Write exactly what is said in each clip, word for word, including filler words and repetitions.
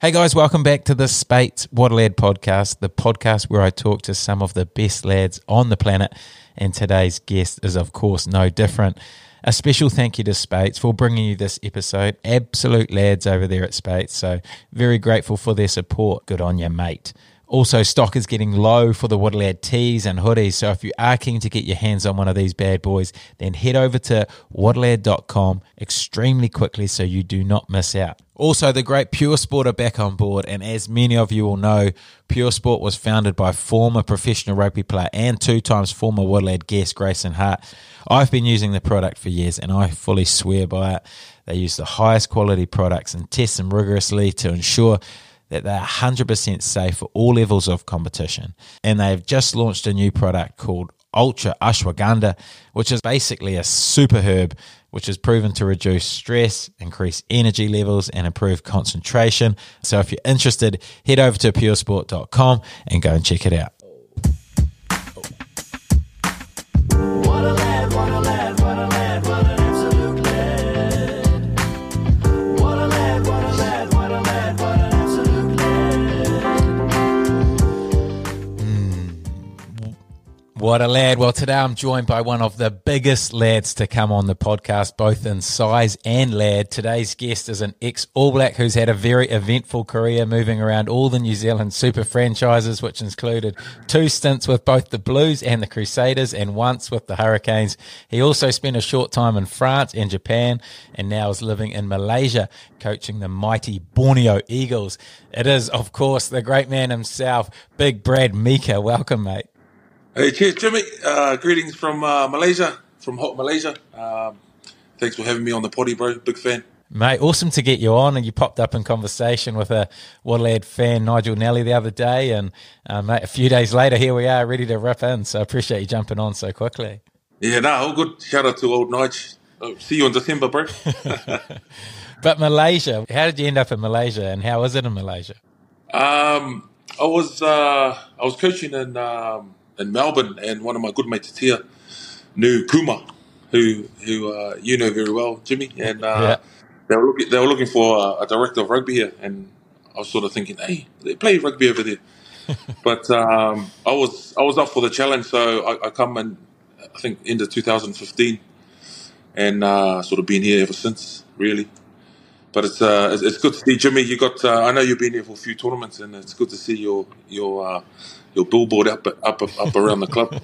Hey guys, welcome back to the Speight's What a Lad podcast, the podcast where I talk to some of the best lads on the planet, and today's guest is of course no different. A special thank you to Speight's for bringing you this episode. Absolute lads over there at Speight's, so very grateful for their support. Good on you, mate. Also, stock is getting low for the What a Lad tees and hoodies, so if you are keen to get your hands on one of these bad boys, then head over to what a lad dot com extremely quickly so you do not miss out. Also, the great Pure Sport are back on board, and as many of you will know, Pure Sport was founded by former professional rugby player and two times former What a Lad guest Grayson Hart. I've been using the product for years, and I fully swear by it. They use the highest quality products and test them rigorously to ensure that they're one hundred percent safe for all levels of competition. And they've just launched a new product called Ultra Ashwagandha, which is basically a super herb which is proven to reduce stress, increase energy levels, and improve concentration. So if you're interested, head over to pure sport dot com and go and check it out. What a lad, what a lad, what a lad, what an absolute lad. What a lad, what a lad, what a lad, what an absolute lad. Mm. What a lad. Well, today I'm joined by one of the biggest lads to come on the podcast, both in size and lad. Today's guest is an ex-All Black who's had a very eventful career moving around all the New Zealand super franchises, which included two stints with both the Blues and the Crusaders and once with the Hurricanes. He also spent a short time in France and Japan and now is living in Malaysia, coaching the mighty Borneo Eagles. It is, of course, the great man himself, Big Brad Mika. Welcome, mate. Hey, cheers, Jimmy. Uh, greetings from uh, Malaysia, from hot Malaysia. Um, thanks for having me on the potty, bro. Big fan. Mate, awesome to get you on, and you popped up in conversation with a What a Lad fan, Nigel Nelly, the other day, and uh, mate, a few days later, here we are, ready to rip in, so I appreciate you jumping on so quickly. Yeah, no, all good. Shout out to old Nige. Oh, see you in December, bro. But Malaysia, how did you end up in Malaysia, and how is it in Malaysia? Um, I was uh, I was coaching in... Um, in Melbourne, and one of my good mates here knew Kuma, who who uh, you know very well, Jimmy, and uh, yeah. they were looking they were looking for a, a director of rugby here, and I was sort of thinking, hey, they play rugby over there, but um, I was I was up for the challenge, so I, I come in I think into two thousand fifteen, and uh, sort of been here ever since, really. But it's uh, it's, it's good to see, Jimmy. You got uh, I know you've been here for a few tournaments, and it's good to see your your. Uh, Your billboard up, up, up around the club.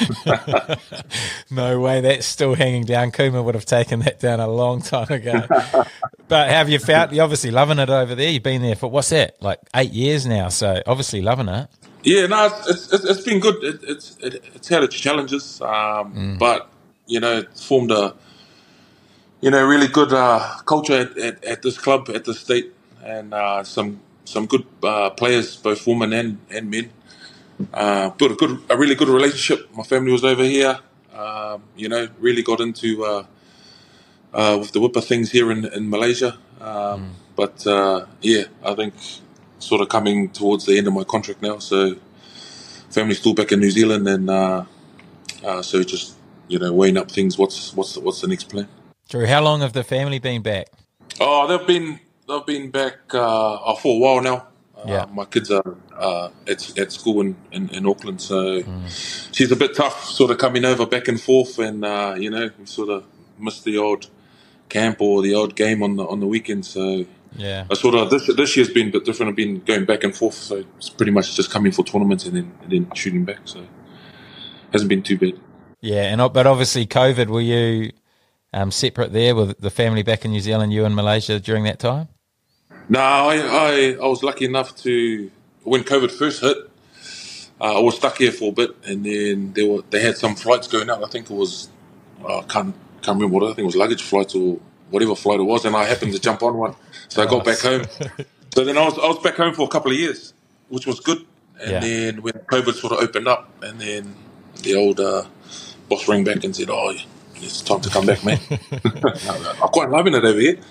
No way, that's still hanging down. Kuma would have taken that down a long time ago. But have you found? You're obviously loving it over there. You've been there for what's that? Like eight years now. So obviously loving it. Yeah, no, it's it's, it's been good. It, it's it, it's had its challenges, um, mm. but you know, it's formed a you know really good uh, culture at, at, at this club, at the state, and uh, some some good uh, players, both women and, and men. Uh, built a good, a really good relationship. My family was over here. Um, you know, really got into uh, uh, with the whipper things here in, in Malaysia. Um, mm. But uh, yeah, I think sort of coming towards the end of my contract now. So family's still back in New Zealand, and uh, uh, so just you know weighing up things. What's what's the, what's the next plan? Drew, how long have the family been back? Oh, they've been they've been back uh, for a while now. Yeah. Uh, my kids are uh, at at school in, in, in Auckland, so mm. she's a bit tough, sort of coming over back and forth, and uh, you know, we sort of miss the odd camp or the odd game on the on the weekend. So yeah, I sort of this this year's been a bit different. I've been going back and forth, so it's pretty much just coming for tournaments and then and then shooting back. So hasn't been too bad. Yeah, and but obviously COVID. Were you um, separate there with the family back in New Zealand, you in Malaysia during that time? No, I, I I was lucky enough to when COVID first hit. Uh, I was stuck here for a bit, and then they were they had some flights going out. I think it was uh, can't can't remember what I think it was luggage flights or whatever flight it was, and I happened to jump on one, so I got back home. So then I was I was back home for a couple of years, which was good. And yeah. then when COVID sort of opened up, and then the old uh, boss rang back and said, "Oh, it's time to come back, man." I'm quite loving it over here.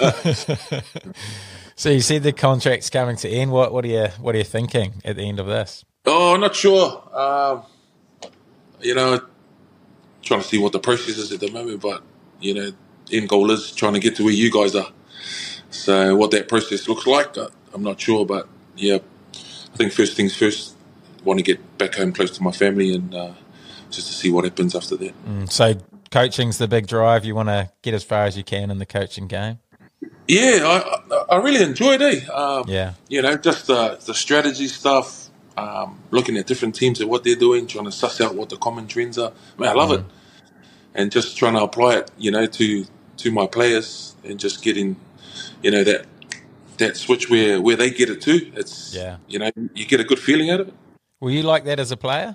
So you said the contract's coming to end. What what are you what are you thinking at the end of this? Oh, I'm not sure. Um, you know, trying to see what the process is at the moment, but you know, end goal is trying to get to where you guys are. So what that process looks like, uh, I'm not sure, but yeah, I think first things first. Want to get back home close to my family and uh, just to see what happens after that. Mm, so coaching's the big drive. You want to get as far as you can in the coaching game. Yeah, I I, I really enjoyed it. Um, Yeah, you know, just the the strategy stuff. Um, looking at different teams and what they're doing, trying to suss out what the common trends are. Man, I love mm. it, and just trying to apply it, you know, to to my players and just getting, you know, that that switch where where they get it too. It's Yeah. you know, you get a good feeling out of it. Were you like that as a player?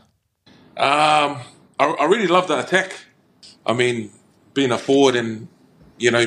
Um, I, I really love the attack. I mean, being a forward and you know,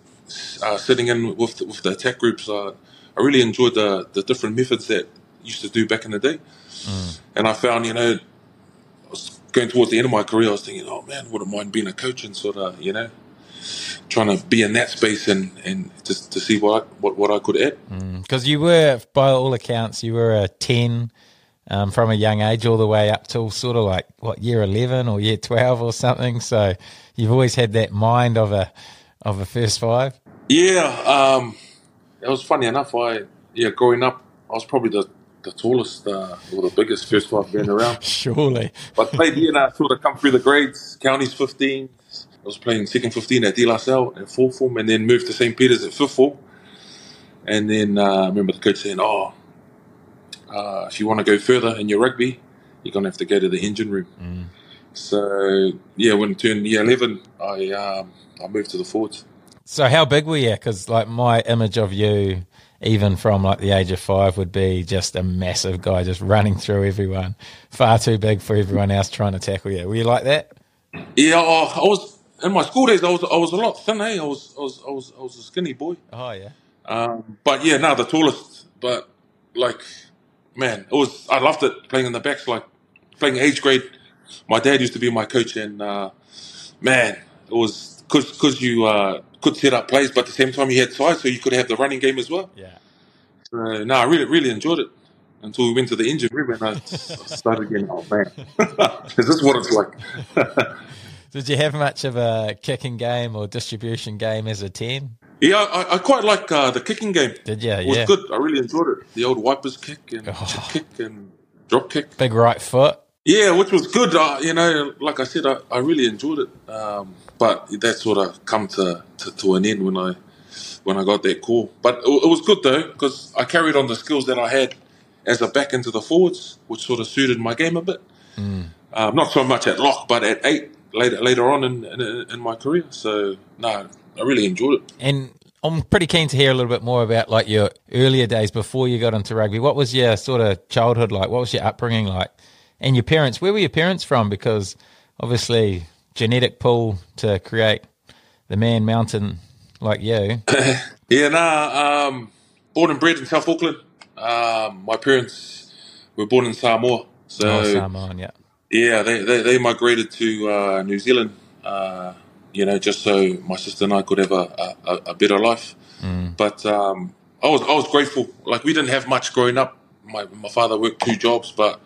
uh, sitting in with the, with the attack groups, uh, I really enjoyed the the different methods that used to do back in the day. Mm. And I found, you know, I was going towards the end of my career, I was thinking, oh man, wouldn't mind being a coach and sort of, you know, trying to be in that space and, and just to see what I, what what I could add. Because mm. you were, by all accounts, you were a ten. Um, from a young age all the way up till sort of like, what, year eleven or year twelve or something. So you've always had that mind of a of a first five. Yeah, um, it was funny enough. I yeah, growing up, I was probably the, the tallest uh, or the biggest first five been around. Surely. But played here and I sort of come through the grades, counties fifteen. I was playing second fifteen at De La Salle at fourth form and then moved to Saint Peter's at fifth form. And then uh, I remember the coach saying, oh, Uh, if you want to go further in your rugby, you're going to have to go to the engine room. Mm. So, yeah, when I turned year eleven, I um, I moved to the forwards. So how big were you? Because, like, my image of you, even from, like, the age of five, would be just a massive guy just running through everyone, far too big for everyone else trying to tackle you. Were you like that? Yeah, I, I was, in my school days, I was I was a lot thin, eh? I was, I was, I was, I was a skinny boy. Oh, yeah. Um, but, yeah, no, the tallest. But, like... Man, it was. I loved it playing in the backs, like playing age grade. My dad used to be my coach, and uh, man, it was because because you uh, could set up plays, but at the same time you had size, so you could have the running game as well. Yeah. So, no, I really really enjoyed it until we went to the engine room, and I started getting, oh man, is this what it's like? Did you have much of a kicking game or distribution game as a ten? Yeah, I, I quite like uh, the kicking game. Did you? It was yeah. good. I really enjoyed it. The old wipers kick and oh. chip kick and drop kick. Big right foot. Yeah, which was good. Uh, you know, like I said, I, I really enjoyed it. Um, but that sort of come to, to, to an end when I when I got that call. But it, it was good though, because I carried on the skills that I had as a back into the forwards, which sort of suited my game a bit. Mm. Um, not so much at lock, but at eight later later on in in, in my career. So no. I really enjoyed it. And I'm pretty keen to hear a little bit more about like your earlier days before you got into rugby. What was your sort of childhood like? What was your upbringing like? And your parents, where were your parents from? Because obviously genetic pool to create the man mountain like you. yeah, nah, um, born and bred in South Auckland. Um, my parents were born in Samoa. So, oh, Samoan, yeah. Yeah, they, they, they migrated to uh, New Zealand, uh, you know, just so my sister and I could have a, a, a better life. Mm. But um, I was I was grateful. Like, we didn't have much growing up. My my father worked two jobs, but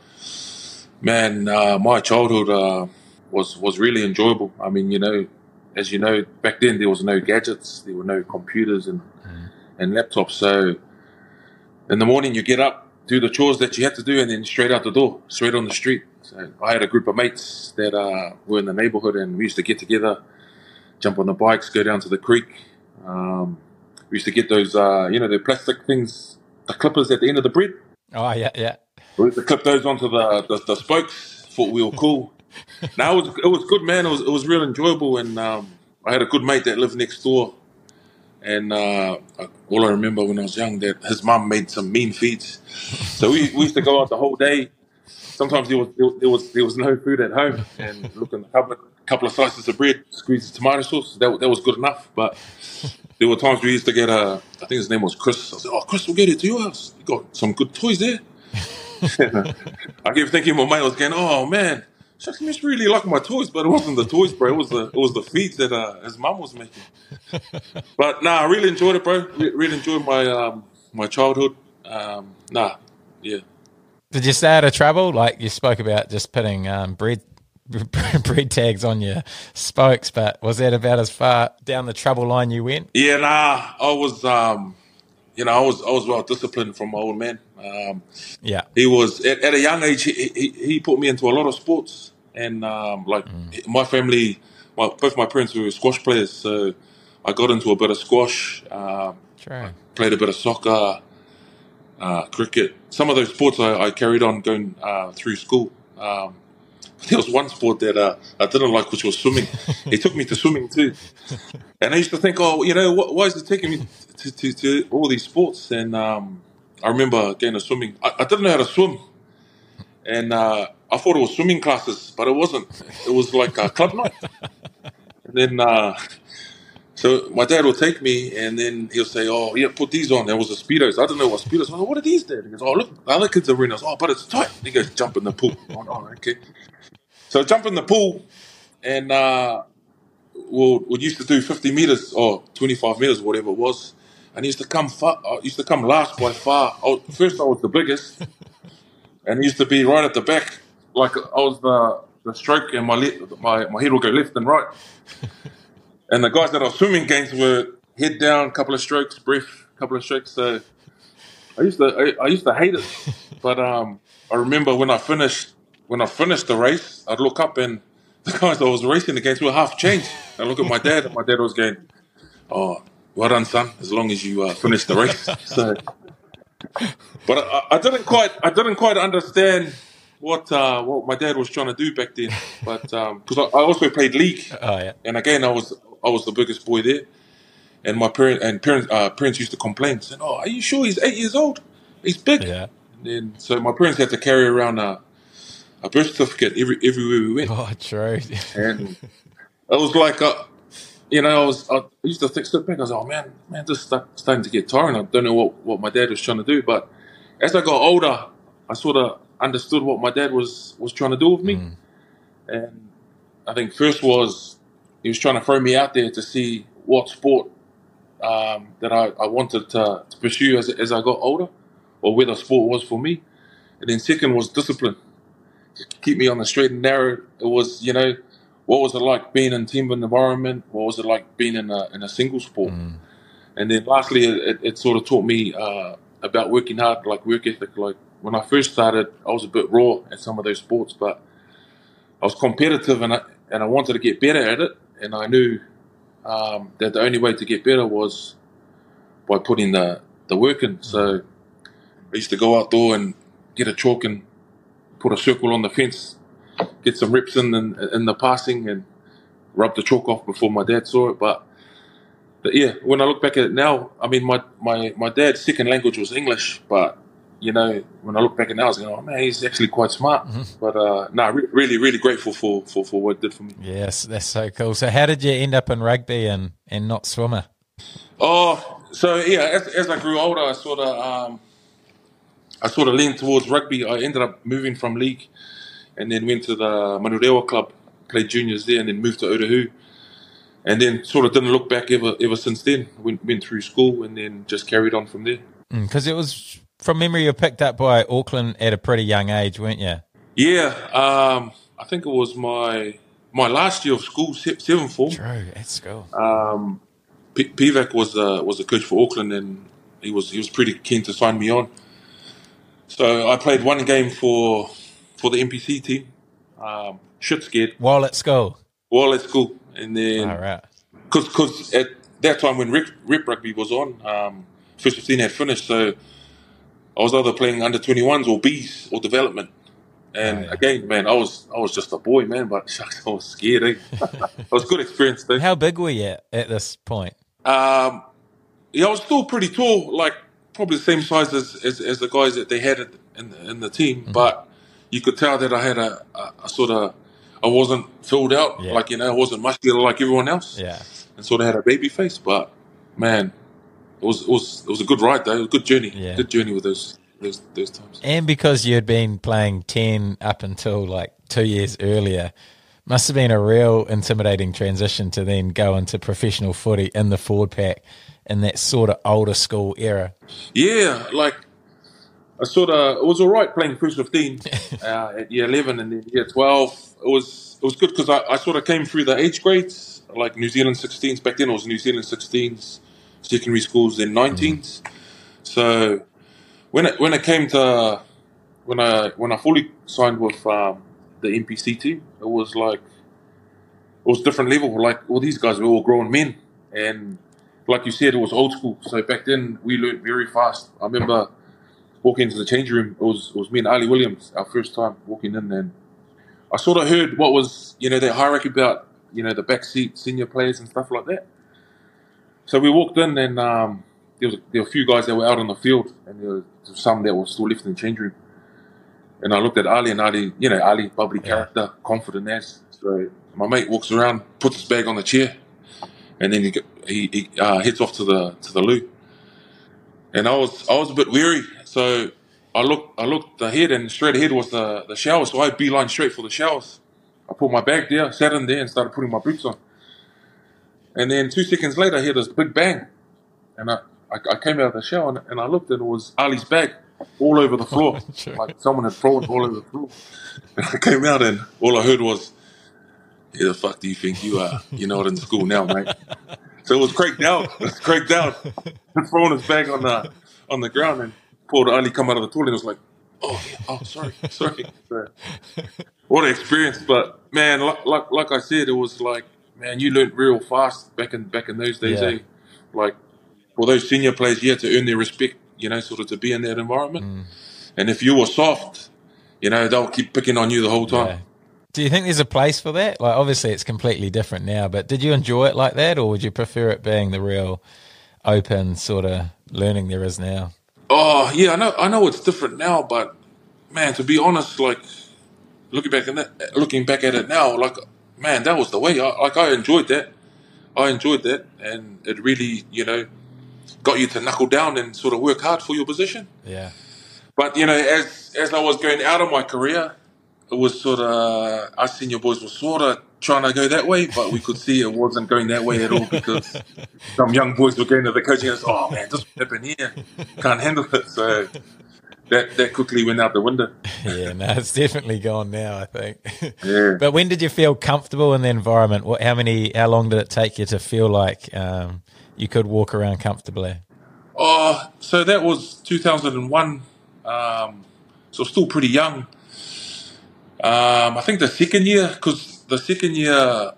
man, uh, my childhood uh, was was really enjoyable. I mean, you know, as you know, back then there was no gadgets, there were no computers and mm. and laptops. So in the morning you get up, do the chores that you had to do, and then straight out the door, straight on the street. So I had a group of mates that uh, were in the neighborhood, and we used to get together, jump on the bikes, go down to the creek. Um, we used to get those, uh, you know, the plastic things, the clippers at the end of the bread. Oh, yeah, yeah. We used to clip those onto the, the, the spokes. Thought we were cool. Now it was, it was good, man. It was it was real enjoyable, and um, I had a good mate that lived next door. And uh, all I remember when I was young, that his mum made some mean feeds. So we, we used to go out the whole day. Sometimes there was there was there was no food at home, and look in the cupboard, a couple of slices of bread, squeeze the tomato sauce. That that was good enough. But there were times we used to get a, I think his name was Chris. I said, "Oh, Chris, we'll get it to your house. You got some good toys there." I kept thinking my mate was going, "Oh man, shucks, he must really like my toys," but it wasn't the toys, bro. It was the it was the feeds that uh, his mum was making. But nah, I really enjoyed it, bro. Re- really enjoyed my um, my childhood. Um, nah, yeah. Did you stay out of trouble? Like you spoke about just putting um, bread bread tags on your spokes, but was that about as far down the trouble line you went? Yeah, nah. I was um, you know, I was I was well disciplined from my old man. Um, Yeah. he was at, at a young age. He, he he put me into a lot of sports, and um, like Mm. my family, my, both my parents were squash players, so I got into a bit of squash. Um, True. played a bit of soccer, uh, cricket. Some of those sports I, I carried on going uh, through school. Um, there was one sport that uh, I didn't like, which was swimming. He took me to swimming too, and I used to think, oh, you know, wh- why is he taking me to, to, to all these sports? And um, I remember going to swimming. I, I didn't know how to swim, and uh, I thought it was swimming classes, but it wasn't. It was like a club night. And then, uh, so my dad will take me, and then he'll say, "Oh, yeah, put these on." There was a Speedos. I didn't know what Speedos. I was like, "What are these, Dad?" He goes, "Oh, look, the other kids are wearing those." "Oh, but it's tight." He goes, "Jump in the pool." Oh, oh, okay. So jump in the pool, and uh, we'll, we used to do fifty meters or twenty-five meters, whatever it was. And he used to come far. I used to come last by far. I was, first, I was the biggest, and he used to be right at the back, like I was the the stroke, and my le- my my head would go left and right. And the guys that I was swimming against were head down, couple of strokes, breath, couple of strokes. So I used to I, I used to hate it, but um, I remember when I finished when I finished the race, I'd look up and the guys I was racing against were half changed. I look at my dad, and my dad was going, "Oh, well done, son. As long as you uh, finish the race." So, but I, I didn't quite I didn't quite understand what uh, what my dad was trying to do back then. But because I, I also played league, Oh, yeah. and again I was I was the biggest boy there. And my parent and parents uh, parents used to complain, saying, "Oh, are you sure he's eight years old? He's big." Yeah. And then so my parents had to carry around a, a birth certificate every everywhere we went, Oh, true. and it was like, uh, you know, I was I used to think, sit back, I was, "Oh man, man, this is start, starting to get tiring. I don't know what, what my dad was trying to do." But as I got older, I sort of understood what my dad was was trying to do with me, Mm. and I think first was he was trying to throw me out there to see what sport um, that I, I wanted to, to pursue as, as I got older, or whether sport was for me. And then second was discipline. Keep me on the straight and narrow. It was, you know, what was it like being in team environment? What was it like being in a, in a single sport? Mm. And then lastly, it, it sort of taught me uh, about working hard, like work ethic. Like when I first started, I was a bit raw at some of those sports, but I was competitive and I, and I wanted to get better at it. And I knew um, that the only way to get better was by putting the, the work in. So I used to go outdoor and get a chalk and put a circle on the fence, get some reps in, in in the passing, and rub the chalk off before my dad saw it. But, but yeah, when I look back at it now, I mean, my, my, my dad's second language was English, but you know, when I look back at it now, I was going, "Oh man, he's actually quite smart." Mm-hmm. But uh, no, re- really, really grateful for, for, for what it did for me. Yes, that's so cool. So how did you end up in rugby and, and not swimmer? Oh, so yeah, as, as I grew older, I sort of um, I sort of leaned towards rugby. I ended up moving from league, and then went to the Manurewa club, played juniors there, and then moved to Otahu, and then sort of didn't look back ever ever since then. Went went through school and then just carried on from there. Because it was, from memory, you were picked up by Auckland at a pretty young age, weren't you? Yeah, um, I think it was my my last year of school, se- seventh form. True, at school. Um, P- Pivac was uh, was the coach for Auckland, and he was he was pretty keen to sign me on. So I played one game for for the N P C team. Um, shit scared While at school? while at school, and then All right. because because at that time when rep, rep rugby was on, um, first fifteen had finished, so I was either playing under twenty-ones or Bs or development. And Oh, yeah. again, man, I was I was just a boy, man, but shucks, I was scared. Eh? It was a good experience, though. How big were you at, at this point? Um, yeah, I was still pretty tall, like probably the same size as, as, as the guys that they had in the, in the team. Mm-hmm. But you could tell that I had a, a, a sort of, I wasn't filled out, Yeah. like, you know, I wasn't muscular like everyone else. Yeah. And sort of had a baby face. But, man, it was it was, it was a good ride, though. It was a good journey. Yeah. Good journey with those, those, those times. And because you had been playing ten up until like two years earlier, must have been a real intimidating transition to then go into professional footy in the forward pack in that sort of older school era. Yeah, like, I sort of, it was all right playing first fifteen uh, at year eleven and then year twelve. It was it was good because I, I sort of came through the age grades, like New Zealand sixteens. Back then it was New Zealand sixteens, secondary schools, then nineteens. So when it when it came to when I when I fully signed with um, the N P C team, it was like it was different level. Like all these guys were all grown men, and like you said, it was old school. So back then we learned very fast. I remember walking into the change room. It was it was me and Ali Williams, our first time walking in, and I sort of heard what was you know that hierarchy about you know the backseat senior players and stuff like that. So we walked in, and um, there was there were a few guys that were out on the field, and there was some that were still left in the change room. And I looked at Ali, and Ali, you know, Ali, bubbly Yeah. character, confident as. So my mate walks around, puts his bag on the chair, and then he he, he uh, heads off to the to the loo. And I was I was a bit weary, so I looked I looked ahead, and straight ahead was the the shower. So I beeline straight for the showers. I put my bag there, sat in there, and started putting my boots on. And then two seconds later, I heard this big bang, and I I, I came out of the shower, and, and I looked, and it was Ali's bag all over the floor, Sure. like someone had thrown it all over the floor. And I came out, and all I heard was, "Who the fuck do you think you are? You're not in school now, mate." So it was cracked out. It was cracked out. Throwing his bag on the on the ground, and poor Ali come out of the toilet and was like, "Oh, yeah, oh, sorry, sorry." So, what an experience! But man, like, like like I said, it was like, man, you learnt real fast back in back in those days. Yeah. Eh? Like for those senior players, you had to earn their respect. You know, sort of to be in that environment. Mm. And if you were soft, you know, they'll keep picking on you the whole time. Yeah. Do you think there's a place for that? Like, obviously, it's completely different now, but did you enjoy it like that, or would you prefer it being the real open sort of learning there is now? Oh, yeah, I know, I know it's different now, but man, to be honest, like looking back at that, looking back at it now, like man, that was the way. I, like I enjoyed that. I enjoyed that, and it really, you know, got you to knuckle down and sort of work hard for your position. Yeah. But you know, as as I was going out of my career, it was sort of us senior boys were sort of trying to go that way, but we could see it wasn't going that way at all because some young boys were going to the coaching and said, "Oh man, this happened here, can't handle it." So that that quickly went out the window. Yeah, no, it's definitely gone now, I think. Yeah. But when did you feel comfortable in the environment? What, how many, how long did it take you to feel like um, you could walk around comfortably? Oh, so that was two thousand one. Um, so still pretty young. Um, I think the second year, because the second year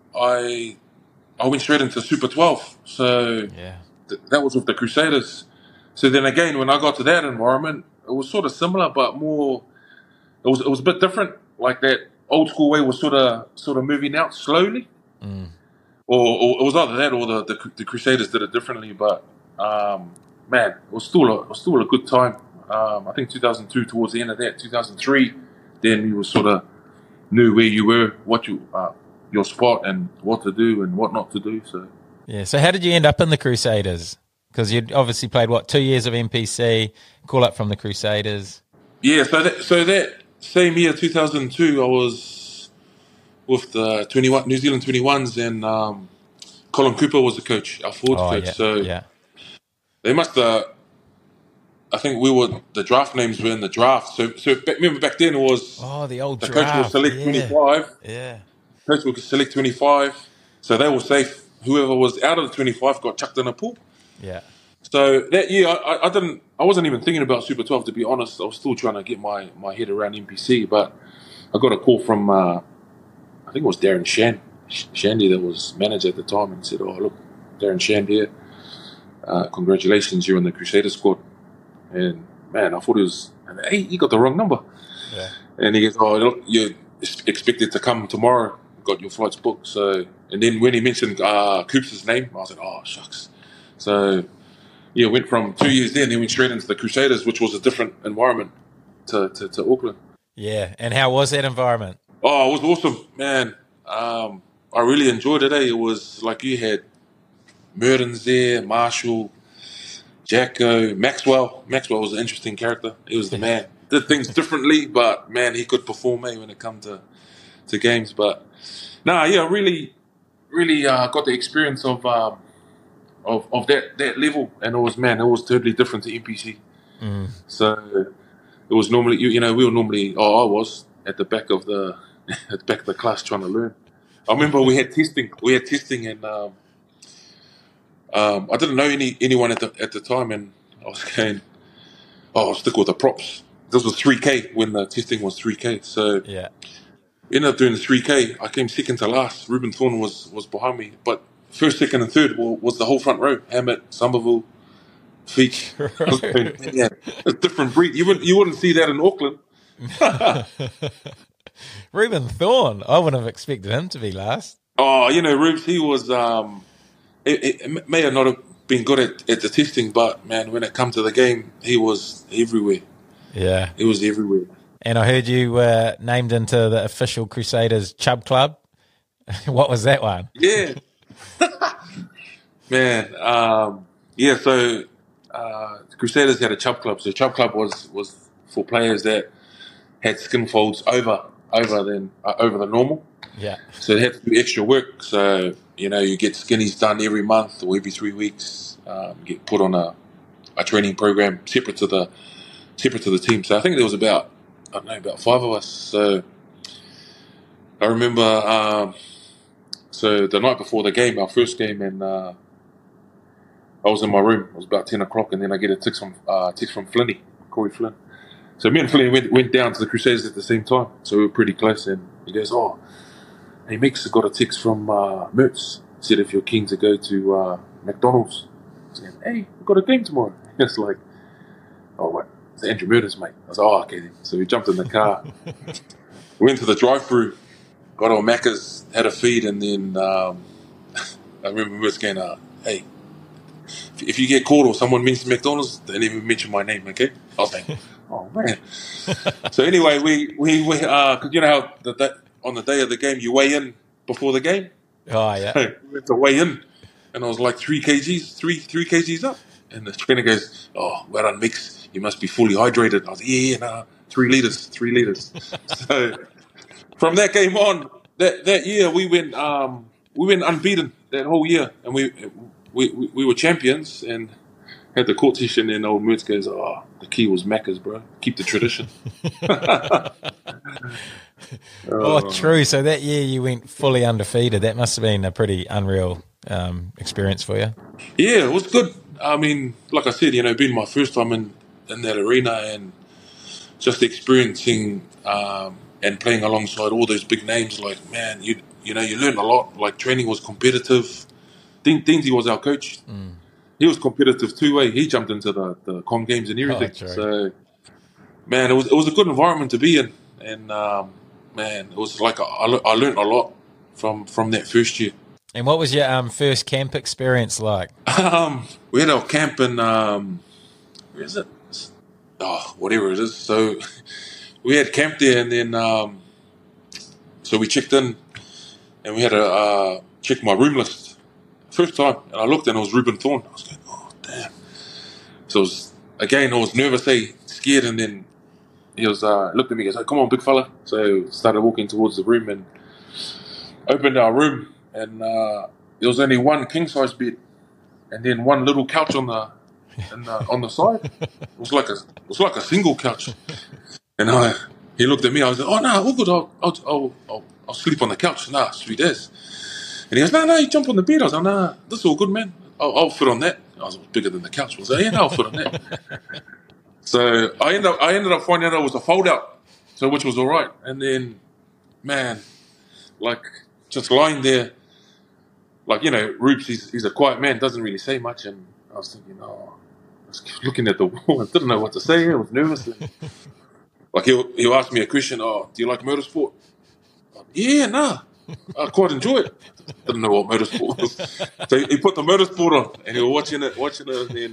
I I went straight into Super twelve. So Yeah. th- that was with the Crusaders. So then again, when I got to that environment, it was sort of similar, but more. It was it was a bit different. Like that old school way was sort of sort of moving out slowly, Mm. or, or it was either that or the, the the Crusaders did it differently. But um, man, it was still a it was still a good time. Um, I think two thousand two, towards the end of that, two thousand three, then you were sort of knew where you were, what you uh, your spot, and what to do and what not to do. So Yeah. So how did you end up in the Crusaders? Because you'd obviously played, what, two years of N P C, call up from the Crusaders. yeah, so that so that same year, two thousand two, I was with the twenty-one New Zealand twenty-ones, and um, Colin Cooper was the coach, our forwards Oh, coach. yeah. So yeah. they must have. I think we were the draft names were in the draft. So so back, remember back then it was Oh, the old the draft. coach will select yeah. twenty-five. Yeah. Coach will select twenty-five. So they will say whoever was out of the twenty-five got chucked in a pool. Yeah. So that year, I, I didn't. I wasn't even thinking about Super twelve, to be honest. I was still trying to get my, my head around N P C. But I got a call from, uh, I think it was Darren Shan, Shandy, that was manager at the time, and said, "Oh, look, Darren Shand here. Uh, congratulations, you're in the Crusader squad." And man, I thought it was, hey, you got the wrong number. Yeah. And he goes, "Oh, look, you're expected to come tomorrow. Got your flights booked." So, and then when he mentioned uh, Coops' name, I was like, "Oh, shucks." So. Yeah, went from two years there and then went straight into the Crusaders, which was a different environment to, to, to Auckland. Yeah. And how was that environment? Oh, it was awesome, man. Um, I really enjoyed it. Eh? It was like you had Merdens there, Marshall, Jacko, Maxwell. Maxwell was an interesting character. He was the man. Did things differently, but man, he could perform eh, when it come to to games. But nah, yeah, really, really uh, got the experience of. Um, Of, of that, that level, and it was man, it was totally different to N P C. Mm. So it was normally, you, you know, we were normally, oh, I was at the back of the at the back of the class trying to learn. I remember we had testing, we had testing, and um, um, I didn't know any anyone at the at the time, and I was going, oh, I'll stick with the props. This was three K when the testing was three K. So Yeah. ended up doing the three K. I came second to last. Ruben Thorne was, was behind me. But first, second, and third was the whole front row. Hammett, Somerville, Feet. Right. Yeah, a different breed. You wouldn't, you wouldn't see that in Auckland. Ruben Thorne, I wouldn't have expected him to be last. Oh, you know, Rubes, he was, um, it, it may have not have been good at, at the testing, but, man, when it come to the game, he was everywhere. Yeah. He was everywhere. And I heard you were named into the official Crusaders Chubb Club. What was that one? Yeah. Man, um, yeah, so uh, Crusaders had a Chubb Club. So Chubb Club was, was for players that had skin folds over over than uh, over the normal. Yeah. So they had to do extra work. So, you know, you get skinnies done every month or every three weeks, um, get put on a, a training program separate to the separate to the team. So I think there was about, I don't know, about five of us. So I remember, um, so the night before the game, our first game, and uh, I was in my room. It was about ten o'clock, and then I get a text from uh, text from Flinny, Corey Flynn. So me and Flinny went, went down to the Crusaders at the same time. So we were pretty close, and he goes, oh, hey, Mix, I got a text from uh, Mertz. Said if you're keen to go to uh, McDonald's. I was like, hey, we've got a game tomorrow. It's like, oh, what? It's Andrew Murders, mate. I was like, oh, okay then. So we jumped in the car. We went to the drive-thru, got our Macca's, had a feed, and then um, I remember Mertz going, uh, hey, if you get called or someone mentions McDonald's, don't even mention my name, okay? I was like, oh, man. So anyway, we, we, we uh, cause you know how the, the, on the day of the game, you weigh in before the game? Oh, yeah. So we went to weigh in, and I was like three kgs, three, three kgs up. And the trainer goes, oh, well done, Mix. You must be fully hydrated. I was like, yeah, yeah, nah, three litres, three litres. So from that game on, that, that year, we went, um, we went unbeaten that whole year. And we, we, we, we were champions and had the court session, and old Mertz goes, oh, the key was Macca's, bro. Keep the tradition. Oh, true. So that year you went fully undefeated. That must have been a pretty unreal um, experience for you. Yeah, it was good. I mean, like I said, you know, being my first time in, in that arena and just experiencing um, and playing alongside all those big names, like, man, you you know, you learn a lot. Like, training was competitive. Ding Dingsy was our coach. Mm. He was competitive two-way. He jumped into the, the com games and everything. Oh, so, man, it was it was a good environment to be in. And, um, man, it was like, I, I learned a lot from, from that first year. And what was your um, first camp experience like? Um, we had our camp in, um, where is it? Oh, whatever it is. So we had camp there, and then, um, so we checked in, and we had to uh, check my room list. First time, and I looked, and it was Ruben Thorne. I was going, oh, damn. So it was, again, I was nervous, eh, scared, and then he was uh, looked at me and goes, oh, come on, big fella. So started walking towards the room and opened our room. And uh, there was only one king-size bed, and then one little couch on the, in the on the side. It was like a it was like a single couch. And I, he looked at me. I was like, "Oh no, all good. I'll I'll I'll, I'll, I'll sleep on the couch. Nah, sweet as." And he goes, "No, no, you jump on the bed." I was like, "Nah, this is all good, man. I'll, I'll fit on that." I was bigger than the couch. I was like, "Yeah, no, I'll fit on that." So I ended up I ended up finding out it was a fold out, so which was all right. And then, man, like just lying there. Like, you know, Roops, he's, he's a quiet man, doesn't really say much. And I was thinking, oh, I was looking at the wall. I didn't know what to say. I was nervous. And, like, he'll, he'll ask me a question. Oh, do you like motorsport? Like, yeah, nah. I quite enjoy it. Didn't know what motorsport was. So he put the motorsport on, and he was watching it, watching it. And then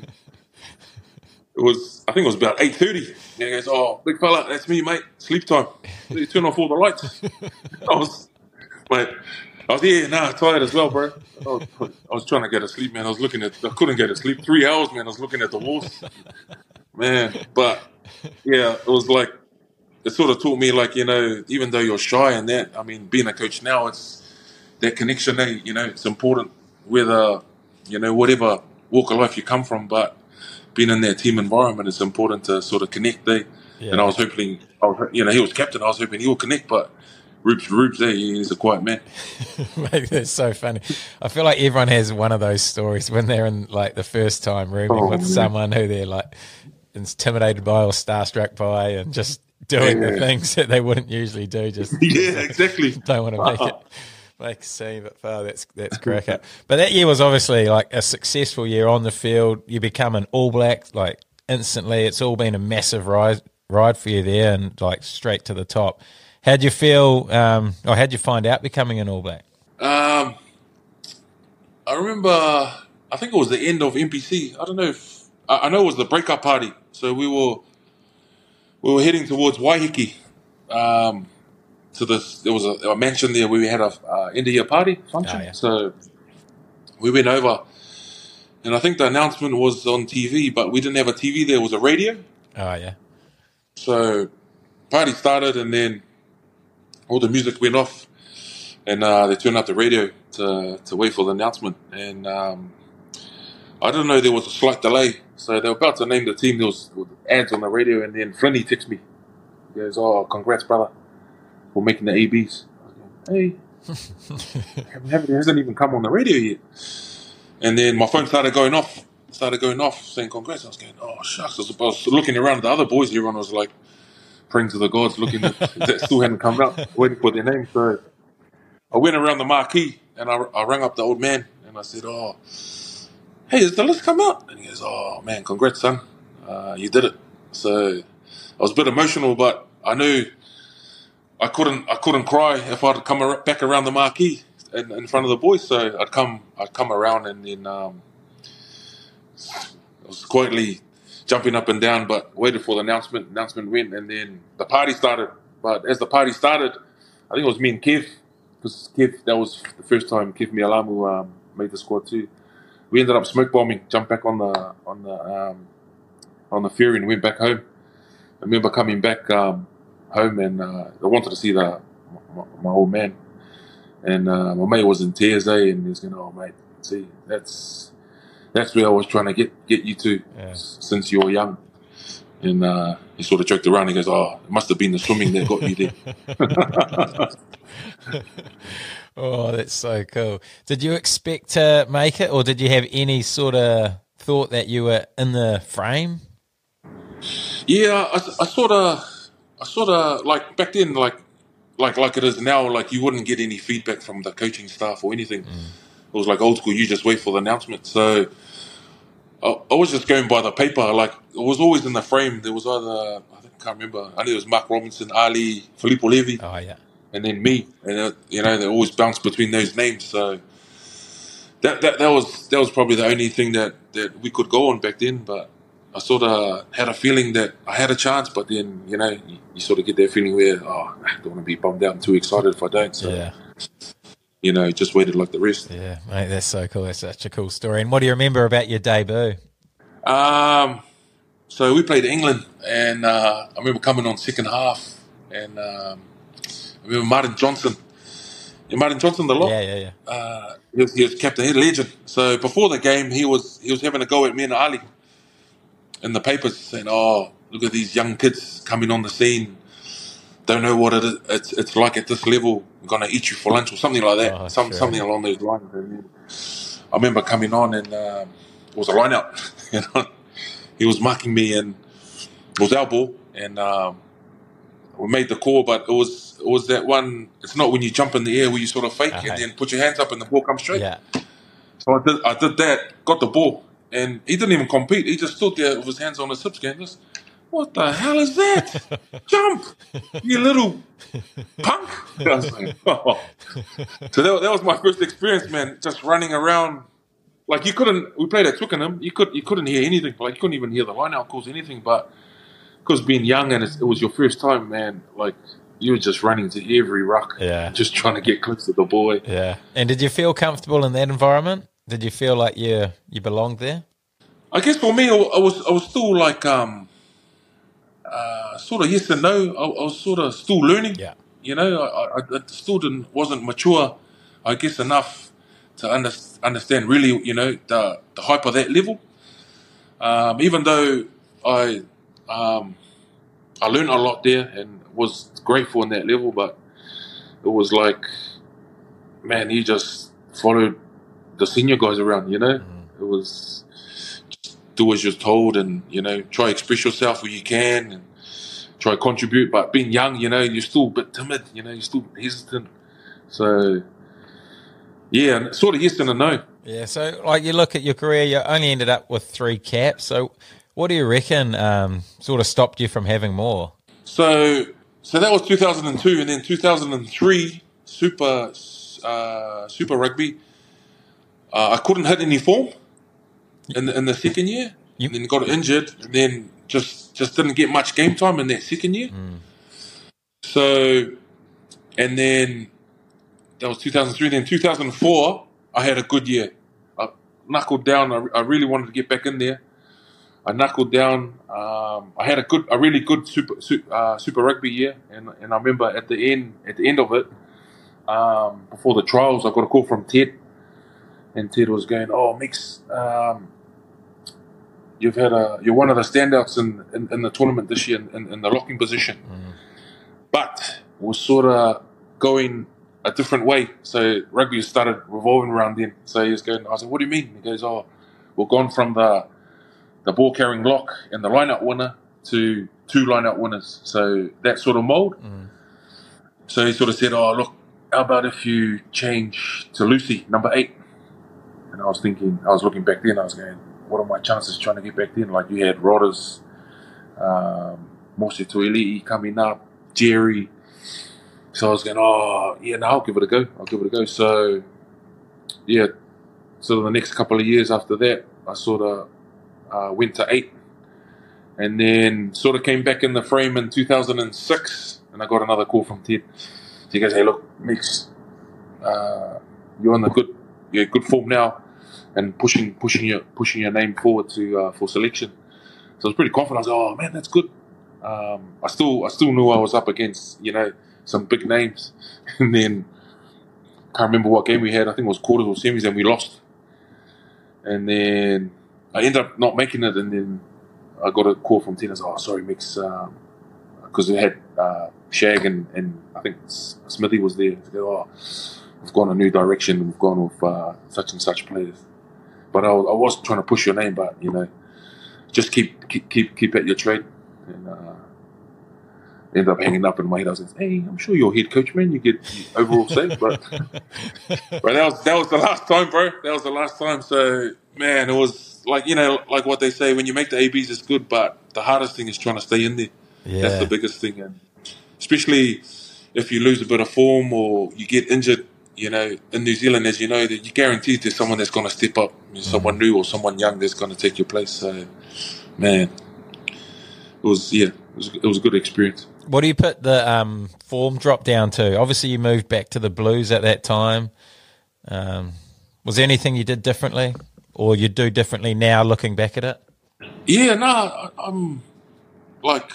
it was, I think it was about eight thirty. And he goes, oh, big fella, that's me, mate. Sleep time. So you turn off all the lights. I was, mate. I was, yeah, nah, tired as well, bro. I was, I was trying to get to sleep, man. I was looking at, I couldn't get to sleep. Three hours, man. I was looking at the walls. Man, but, yeah, it was like, it sort of taught me, like, you know, even though you're shy and that, I mean, being a coach now, it's that connection, eh? You know, it's important, whether, you know, whatever walk of life you come from, but being in that team environment, it's important to sort of connect, eh? Yeah. And I was hoping, I was, you know, he was captain. I was hoping he would connect, but Roops, Roops, there, he's a quiet man. Mate, that's so funny. I feel like everyone has one of those stories when they're in like the first time rooming Oh, with man. someone who they're like intimidated by or starstruck by, and just doing Yeah. the things that they wouldn't usually do. Just Yeah, exactly. don't want to make it make a scene. But oh, that's that's crack up. But that year was obviously like a successful year on the field. You become an All Black like instantly. It's all been a massive ride ride for you there, and like straight to the top. How'd you feel, um, or how'd you find out becoming an All Black? Um, I remember, I think it was the end of M P C. I don't know if, I, I know it was the breakup party. So we were, we were heading towards Waiheke. Um, to this, there was a, a mansion there where we had a uh, end of year party function. Oh, yeah. So we went over, and I think the announcement was on T V, but we didn't have a T V there. It was a radio. Oh, yeah. So party started, and then all the music went off, and uh, they turned up the radio to to wait for the announcement. And um, I didn't know there was a slight delay. So they were about to name the team. There was ads on the radio, and then Flinny texts me. He goes, "Oh, congrats, brother, for making the A Bs." I was going, hey, it hasn't even come on the radio yet. And then my phone started going off. Started going off, saying congrats. I was going, oh shucks. I was, I was looking around at the other boys. Everyone was like praying to the gods, looking at that still hadn't come out, waiting for their name. So I went around the marquee, and I, I rang up the old man, and I said, oh, hey, has the list come out? And he goes, oh man, congrats, son, uh, you did it. So I was a bit emotional, but I knew I couldn't I couldn't cry if I'd come ar- back around the marquee in, in front of the boys. So I'd come I'd come around, and then um, I was quietly jumping up and down, but waited for the announcement. Announcement went, and then the party started. But as the party started, I think it was me and Kev, because Kev, that was the first time Kev Mialamu um, made the squad too. We ended up smoke bombing, jumped back on the on the um, on the ferry, and went back home. I remember coming back um, home, and uh, I wanted to see the my, my old man, and uh, my mate was in tears, eh? And he was going, "Oh, mate, see, that's." That's where I was trying to get, get you to Yeah. s- since you were young." And uh, he sort of joked around. He goes, "Oh, it must have been the swimming that got you there." Oh, that's so cool. Did you expect to make it, or did you have any sort of thought that you were in the frame? Yeah, I, I sort of, I sort of like back then, like, like, like it is now. Like you wouldn't get any feedback from the coaching staff or anything. Mm. It was like old school. You just wait for the announcement. So I, I was just going by the paper. Like it was always in the frame. There was either I think, can't remember. I think it was Mark Robinson, Ali, Filippo Levi, Oh, yeah. and then me. And uh, you know they always bounce between those names. So that that that was that was probably the only thing that, that we could go on back then. But I sort of had a feeling that I had a chance. But then you know you, you sort of get that feeling where oh I don't want to be bummed out and too excited if I don't. So Yeah. you know just waited like the rest. Yeah, mate, that's so cool. That's such a cool story. And what do you remember about your debut? Um, so we played England, and uh, I remember coming on second half, and um, I remember Martin Johnson. Yeah, Martin Johnson, the lot. Yeah, yeah, yeah. Uh, he, was, he was captain, he's a legend. So before the game, he was he was having a go at me and Ali in the papers, saying, "Oh, look at these young kids coming on the scene. Don't know what it is. It's it's like at this level. We're gonna eat you for lunch or something like that. Oh, Some sure. something along those lines." And then I remember coming on, and um, it was a line out. You know, he was marking me, and it was our ball, and um, we made the call. But it was it was that one. It's not when you jump in the air where you sort of fake Uh-huh. and then put your hands up and the ball comes straight. Yeah. So I did I did that, got the ball, and he didn't even compete. He just stood there with his hands on his hips, going, "This, what the hell is that? Jump, you little punk!" I was like, oh. So that, that was my first experience, man. Just running around, like you couldn't. We played at Twickenham. You could you couldn't hear anything. Like you couldn't even hear the line out calls, anything. But because being young and it's, it was your first time, man, like you were just running to every ruck, Yeah. just trying to get close to the boy. Yeah. And did you feel comfortable in that environment? Did you feel like you you belonged there? I guess for me, I I was I was still like um, uh, sort of yes and no. I, I was sort of still learning. Yeah. You know, I, I, I still didn't wasn't mature, I guess, enough to under, understand really, you know, the the hype of that level. Um, even though I um, I learned a lot there and was grateful in that level, but it was like, man, he just followed the senior guys around, you know. Mm. It was just do as you're told, and you know, try express yourself where you can, and try contribute. But being young, you know, you're still a bit timid, you know, you're still hesitant. So, yeah, sort of yes and a no. Yeah, so like you look at your career, you only ended up with three caps. So, what do you reckon um, sort of stopped you from having more? So, so that was two thousand two, and then two thousand three, Super uh, Super Rugby. Uh, I couldn't hit any form in the, in the second year, you, and then got injured, and then just just didn't get much game time in that second year. Mm. So, and then that was two thousand three. Then two thousand four, I had a good year. I knuckled down. I, I really wanted to get back in there. I knuckled down. Um, I had a good, a really good super super, uh, super rugby year, and and I remember at the end, at the end of it, um, before the trials, I got a call from Ted, and Ted was going, "Oh, Mix, um, you've had a, you're one of the standouts in, in, in the tournament this year in, in, in the locking position, mm. but we're sort of going a different way." So rugby started revolving around then. So he was going, I was like, "What do you mean?" He goes, "Oh, we're gone from the the ball carrying lock and the line-out winner to two line-out winners. So that sort of mold." Mm. So he sort of said, "Oh, look, how about if you change to Lucy, number eight?" And I was thinking, I was looking back then, I was going, what are my chances trying to get back then? Like you had Rodders, um, Mose Tuilii coming up, Jerry. So I was going, oh, yeah, no, I'll give it a go. I'll give it a go. So, yeah, so the next couple of years after that, I sort of uh, went to eight. And then sort of came back in the frame in two thousand six, and I got another call from Ted. So he goes, "Hey, look, Mix, uh, you're on the good, yeah, good form now, and pushing, pushing your, pushing your name forward to uh, for selection." So I was pretty confident. I was like, "Oh man, that's good." Um, I still, I still knew I was up against, you know, some big names, and then can't remember what game we had. I think it was quarters or semis, and we lost. And then I ended up not making it, and then I got a call from Ted. I was like, "Oh, sorry, Mix," because um, we had uh, Shag and, and I think Smithy was there. They go, "Oh, we've gone a new direction. We've gone with uh, such and such players." But I was, I was trying to push your name, but you know, just keep keep keep, keep at your trade. And uh, ended up hanging up in my head. I was like, "Hey, I'm sure you're head coach, man. You get the overall say." But but that was that was the last time, bro. That was the last time. So man, it was like, you know, like what they say, when you make the A Bs, it's good, but the hardest thing is trying to stay in there. Yeah. That's the biggest thing, and especially if you lose a bit of form or you get injured. You know, in New Zealand, as you know, that you guaranteed there's someone that's going to step up, mm. someone new or someone young that's going to take your place. So, man, it was yeah, it was, it was a good experience. What do you put the um, form drop down to? Obviously, you moved back to the Blues at that time. Um, was there anything you did differently, or you do differently now, looking back at it? Yeah, no, I, I'm like,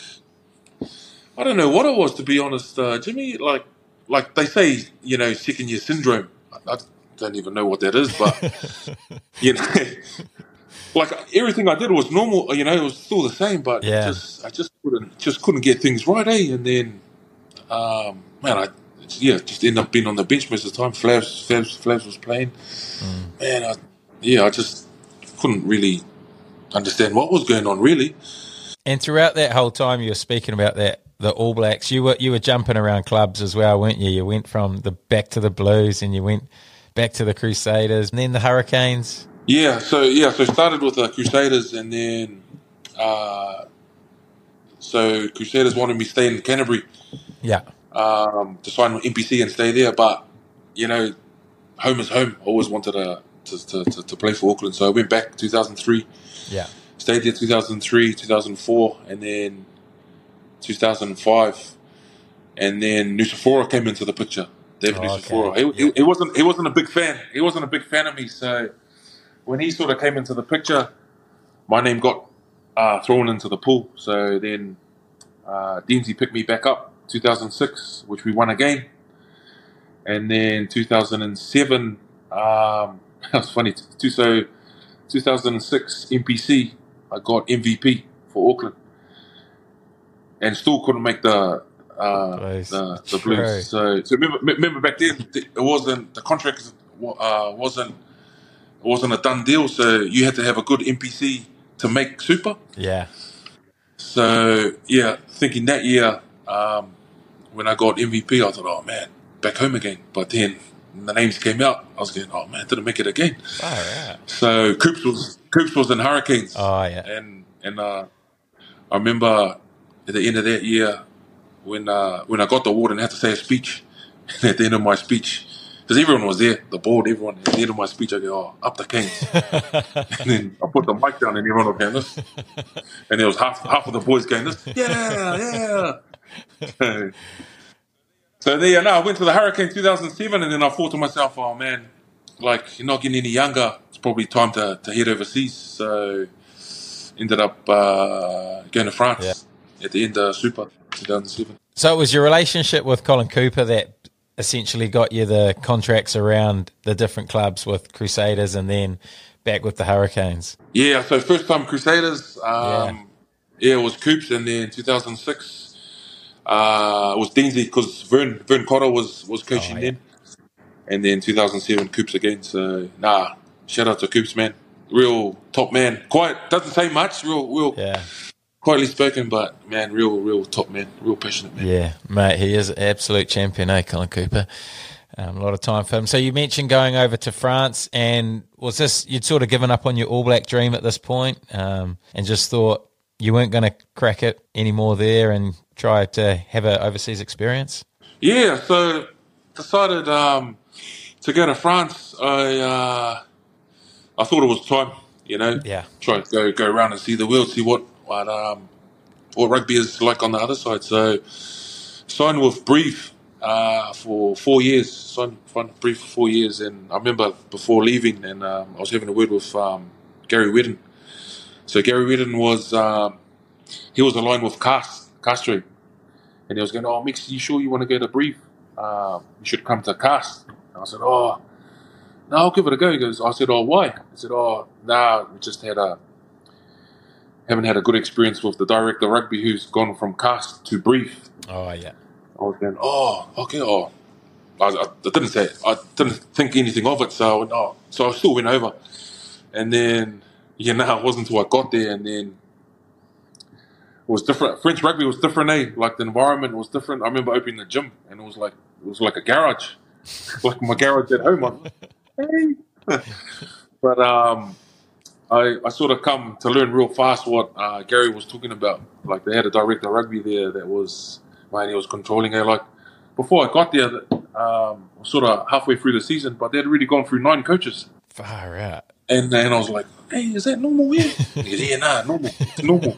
I don't know what it was, to be honest, uh, Jimmy. Like, like they say, you know, second year syndrome. I, I don't even know what that is, but you know, like everything I did was normal. You know, it was still the same, but yeah. just I just couldn't just couldn't get things right, eh? And then, um, man, I yeah just ended up being on the bench most of the time. Flavs, Flavs, Flavs was playing. Mm. Man, I, yeah, I just couldn't really understand what was going on, really. And throughout that whole time, you were speaking about that. The All Blacks, you were you were jumping around clubs as well, weren't you? You went from the back to the Blues, and you went back to the Crusaders, and then the Hurricanes. Yeah, so yeah, so started with the Crusaders, and then uh, so Crusaders wanted me to stay in Canterbury. Yeah, um, to sign with N P C and stay there, but you know, home is home. I always wanted to to, to, to to play for Auckland, so I went back two thousand three. Yeah, stayed there two thousand three, two thousand four, and then two thousand five, and then Nusafora came into the picture. David oh, Nusafora. Okay. He, yeah. he, he wasn't he wasn't a big fan. He wasn't a big fan of me. So when he sort of came into the picture, my name got uh, thrown into the pool. So then uh, Deansy picked me back up two thousand six, which we won again, and then two thousand seven. Um, that was funny. Too, so two thousand six N P C, I got M V P for Auckland. And still couldn't make the uh, Blues. the, the True. Blues. So, so remember, remember back then it wasn't the contract uh, wasn't wasn't a done deal. So you had to have a good N P C to make Super. Yeah. So yeah, thinking that year um, when I got M V P, I thought, oh man, back home again. But then the names came out. I was going, oh man, didn't make it again. Oh, right. So Coops was Coops was in Hurricanes. Oh, yeah. And and uh, I remember at the end of that year when uh, when I got the award and had to say a speech. And at the end of my speech, because everyone was there, the board, everyone. At the end of my speech, I go, oh, up the Canes. And then I put the mic down and everyone was going this. And there was half half of the boys going this. Yeah, yeah. So, so there you know, I went to the Hurricane two thousand seven and then I thought to myself, oh man, like you're not getting any younger. It's probably time to, to head overseas. So ended up uh, going to France yeah. at the end of Super two thousand seven. So it was your relationship with Colin Cooper that essentially got you the contracts around the different clubs with Crusaders and then back with the Hurricanes. Yeah, so first time Crusaders, um, yeah. yeah, it was Coops, and then two thousand six uh, it was Deansy because Vern Vern Cotter was, was coaching oh, yeah. then. And then two thousand seven Coops again. So, nah, shout out to Coops, man. Real top man. Quite, doesn't say much, real, real. Yeah. Quietly spoken, but man, real, real top man, real passionate man. Yeah, mate, he is an absolute champion, eh, Colin Cooper? Um, a lot of time for him. So you mentioned going over to France, and was this, you'd sort of given up on your All Black dream at this point, um, and just thought you weren't going to crack it anymore there and try to have an overseas experience? Yeah, so decided um, to go to France. I uh, I thought it was time, you know, yeah. try to go, go around and see the world, see what, what, um, what rugby is like on the other side. So signed with Brief uh, for four years. Signed with Brief for four years. And I remember before leaving, and um, I was having a word with um, Gary Whitten. So Gary Whitten was, um, he was aligned with Cast, Castro. And he was going, oh, Mix, you sure you want to go to Brief? Uh, you should come to Cast. And I said, oh, no, I'll give it a go. He goes, I said, oh, why? I said, oh, nah, we just had a, haven't had a good experience with the director of rugby who's gone from Cast to Brief. Oh, yeah. I was going, oh, okay, oh. I, I, I didn't say it. I didn't think anything of it, so I went, oh. So I still went over. And then, you know, it wasn't until I got there, and then it was different. French rugby was different, eh? Like, the environment was different. I remember opening the gym, and it was like, it was like a garage. Like my garage at home. I'm, hey. But, um... I, I sort of come to learn real fast what uh, Gary was talking about. Like, they had a director of rugby there that was, man, he was controlling it. Like, before I got there, um, sort of halfway through the season, but they'd already gone through nine coaches. Far out. And and I was like, hey, is that normal here? He goes, yeah, nah, normal. It's normal.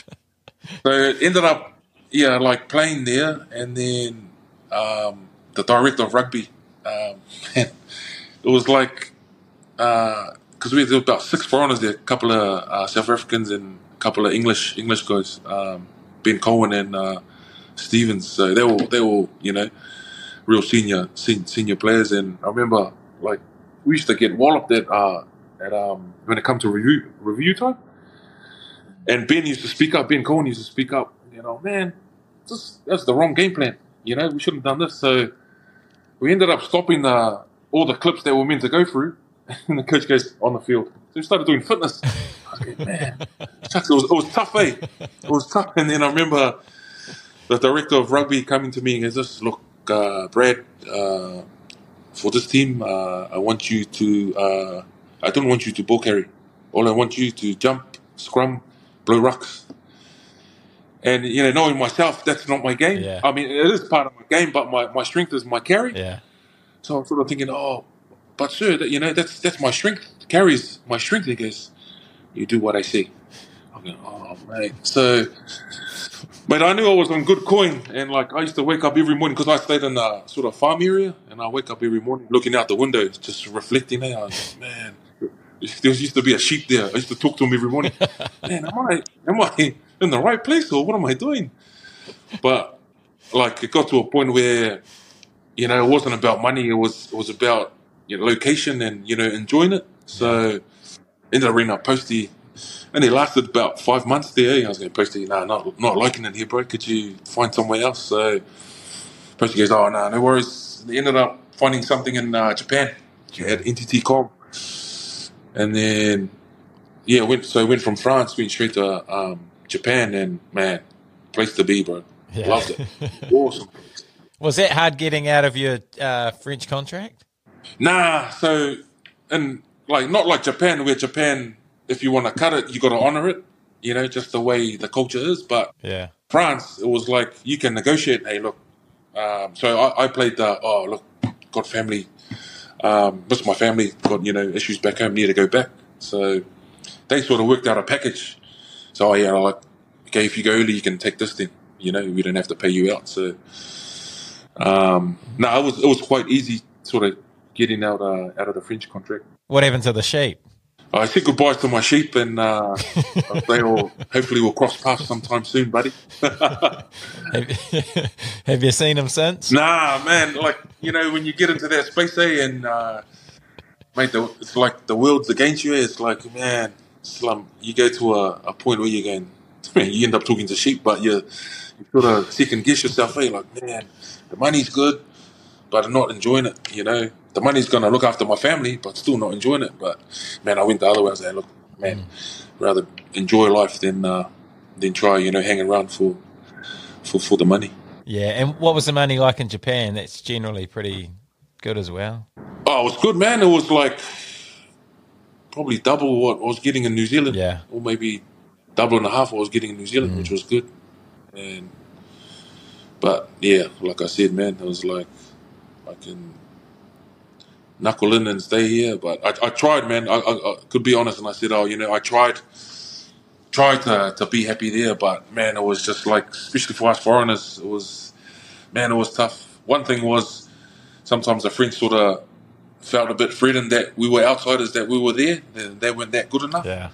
So it ended up, yeah, like playing there, and then um, the director of rugby, um, man, it was like, uh, because we had about six foreigners there, a couple of uh, South Africans and a couple of English English guys, um, Ben Cohen and uh, Stevens. So they were they were you know real senior sen- senior players. And I remember like we used to get walloped at uh, at um, when it come to review review time. And Ben used to speak up. Ben Cohen used to speak up. You know, man, this, that's the wrong game plan. You know, we shouldn't have done this. So we ended up stopping the, all the clips that were meant to go through. And the coach goes on the field. So we started doing fitness. I was like, man, shucks, it was, it was tough, eh? It was tough. And then I remember the director of rugby coming to me and goes, look, uh, Brad, uh, for this team, uh, I want you to, uh, I don't want you to ball carry. All I want you to jump, scrum, blow rucks. And, you know, knowing myself, that's not my game. Yeah. I mean, it is part of my game, but my, my strength is my carry. Yeah. So I'm sort of thinking, oh, but sir, that, you know, that's that's my strength. Carries my strength. He goes, you do what I say. I'm going, oh, mate. So, but I knew I was on good coin. And, like, I used to wake up every morning because I stayed in a sort of farm area. And I wake up every morning looking out the window, just reflecting. I was like, man, there used to be a sheep there. I used to talk to him every morning. Man, am I, am I in the right place or what am I doing? But, like, it got to a point where, you know, it wasn't about money. It was, it was about, you know, location and, you know, enjoying it. So ended up ringing up Posty and he lasted about five months there. I was going, Posty, no, not not liking it here, bro. Could you find somewhere else? So Posty goes, oh no, no worries. They ended up finding something in uh, Japan at N T T Com, and then yeah, went so went from France, went straight to um, Japan, and man, place to be, bro. Yeah. Loved it. Awesome. Was that hard getting out of your uh, French contract? Nah, so and like not like Japan, where Japan, if you want to cut it, you got to honor it. You know, just the way the culture is. But yeah, France, it was like you can negotiate. Hey, look. Um, so I, I played the oh look, got family, um, miss my family, got you know issues back home, need to go back. So they sort of worked out a package. So oh, yeah, like okay, if you go early, you can take this then. You know, we don't have to pay you out. So um, no, it was it was quite easy, sort of getting out uh, out of the French contract. What happened to the sheep? I said goodbye to my sheep, and uh, they will hopefully will cross paths sometime soon, buddy. have, have you seen them since? Nah, man. Like you know, when you get into that space, eh, and uh, mate, the, it's like the world's against you. It's like, man, it's like you go to a, a point where you're going, man, you end up talking to sheep, but you you sort of second guess yourself. Eh, like, man, the money's good, but I'm not enjoying it. You know. The money's going to look after my family, but still not enjoying it. But, man, I went the other way. I was like, look, man, mm. rather enjoy life than uh, than try, you know, hang around for, for for the money. Yeah, and what was the money like in Japan? That's generally pretty good as well. Oh, it was good, man. It was like probably double what I was getting in New Zealand. Yeah. Or maybe double and a half what I was getting in New Zealand, mm. which was good. And But, yeah, like I said, man, it was like I can knuckle in and stay here, but I, I tried, man. I, I, I could be honest, and I said, "Oh, you know, I tried, tried to to be happy there, but man, it was just like, especially for us foreigners, it was, man, it was tough. One thing was sometimes the French sort of felt a bit threatened that we were outsiders, that we were there, they, they weren't that good enough. Yeah.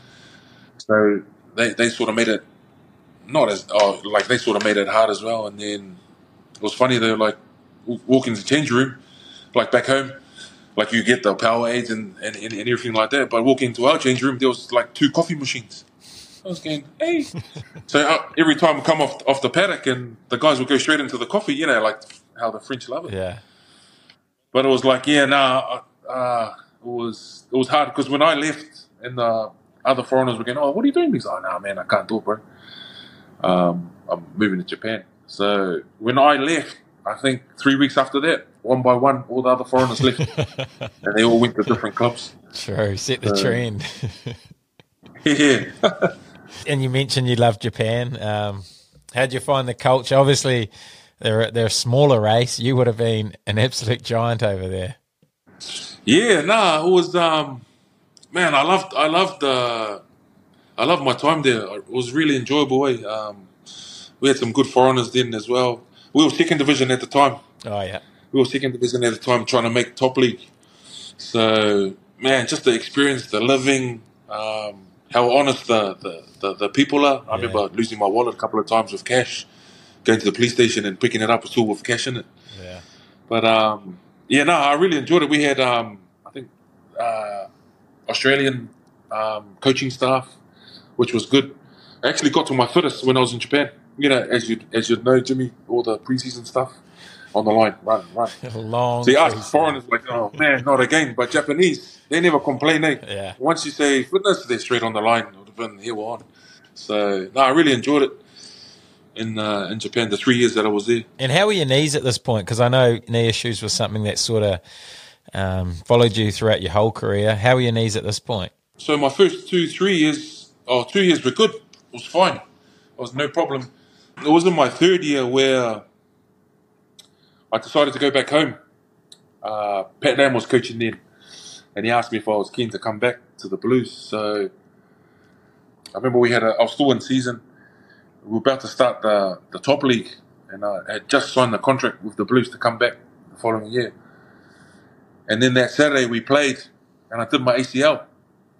So they they sort of made it not as oh like they sort of made it hard as well. And then it was funny though, like walk in the change room, like back home. Like you get the power aids and, and, and everything like that, but walking into our change room, there was like two coffee machines. I was going, hey. So uh, every time we come off off the paddock, and the guys would go straight into the coffee, you know, like how the French love it. Yeah. But it was like, yeah, nah, uh, it was it was hard because when I left, and the other foreigners were going, oh, what are you doing? He's like, oh, nah, man, I can't do it, bro. Um, I'm moving to Japan. So when I left, I think three weeks after that, one by one, all the other foreigners left, and they all went to different clubs. True, set the uh, trend. Yeah. And you mentioned you love Japan. Um, how'd you find the culture? Obviously, they're they're a smaller race. You would have been an absolute giant over there. Yeah, nah, it was. Um, man, I loved, I loved, uh, I loved my time there. It was really enjoyable. Eh? Um, we had some good foreigners then as well. We were second division at the time. Oh yeah. We were second division at the time, trying to make top league. So, man, just the experience, the living, um, how honest the, the, the, the people are. I yeah. remember losing my wallet a couple of times with cash, going to the police station and picking it up still with cash in it. Yeah. But, um, yeah, no, I really enjoyed it. We had, um, I think, uh, Australian um, coaching staff, which was good. I actually got to my fittest when I was in Japan. You know, as you as you know, Jimmy, all the preseason stuff. On the line, run, run. Long. See, us foreigners like, oh man, not again. But Japanese, they never complain. Eh? Yeah. Once you say fitness, they're straight on the line. It would have been here we're on. So, no, I really enjoyed it in uh, in Japan. The three years that I was there. And how were your knees at this point? Because I know knee issues was something that sort of um, followed you throughout your whole career. How were your knees at this point? So my first two, three years, oh, two years were good. It was fine. It was no problem. It was in my third year where I decided to go back home. Uh, Pat Lam was coaching then, and he asked me if I was keen to come back to the Blues. So I remember we had a, I was still in season. We were about to start the, the top league, and I had just signed the contract with the Blues to come back the following year. And then that Saturday we played, and I did my A C L.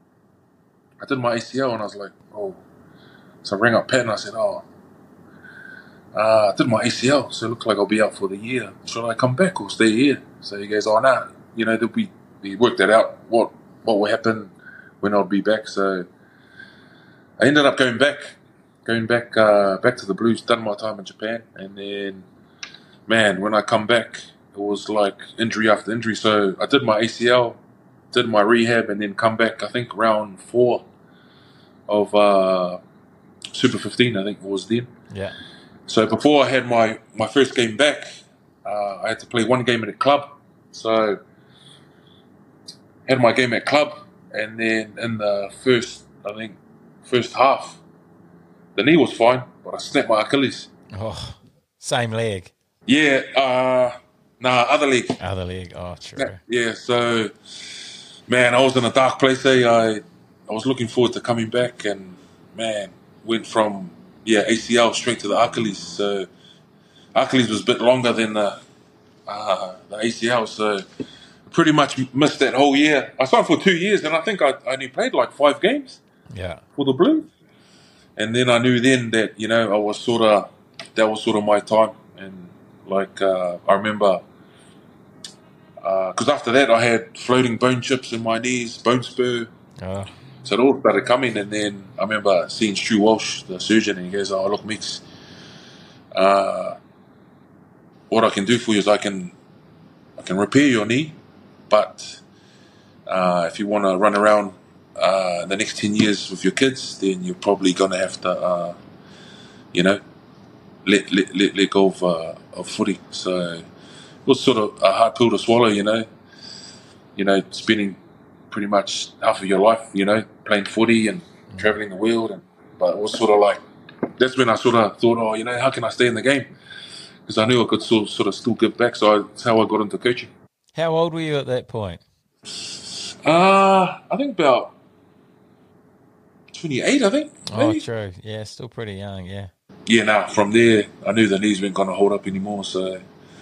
I did my A C L, and I was like, oh. So I rang up Pat, and I said, oh, Uh, I did my A C L, so it looked like I'll be out for the year. Should I come back or stay here? So he goes, oh, no. You know, we, we worked that out, what what will happen when I'll be back. So I ended up going back, going back, uh, back to the Blues. Done my time in Japan, and then, man, when I come back, it was like injury after injury. So I did my A C L, did my rehab, and then come back. I think round four of uh, Super fifteen. I think it was then. Yeah. So before I had my, my first game back, uh, I had to play one game at a club. So had my game at club, and then in the first, I think, first half, the knee was fine, but I snapped my Achilles. Oh, same leg. Yeah, uh, nah, other leg. Other leg. Oh, true. Yeah, so, man, I was in a dark place. Eh? I, I was looking forward to coming back, and, man, went from, yeah, A C L straight to the Achilles. So, Achilles was a bit longer than the, uh, the A C L, so pretty much missed that whole year. I signed for two years, and I think I, I only played like five games yeah. for the Blues. And then I knew then that, you know, I was sort of, that was sort of my time. And, like, uh, I remember, because uh, after that I had floating bone chips in my knees, bone spur. Oh. So it all started coming, and then I remember seeing Stu Walsh, the surgeon, and he goes, oh, look, Mix, uh, what I can do for you is I can, I can repair your knee, but uh, if you want to run around uh, the next ten years with your kids, then you're probably going to have to, uh, you know, let, let, let, let go of, uh, of footy. So it was sort of a hard pill to swallow, you know, you know, spending pretty much half of your life, you know, playing footy and mm. traveling the world. And but it was sort of like, that's when I sort of thought, oh, you know, how can I stay in the game? Because I knew I could sort, sort of still give back. So I, that's how I got into coaching. How old were you at that point? Uh, I think about twenty-eight, I think. Maybe. Oh, true. Yeah, still pretty young, yeah. Yeah, now from there, I knew the knees weren't going to hold up anymore. So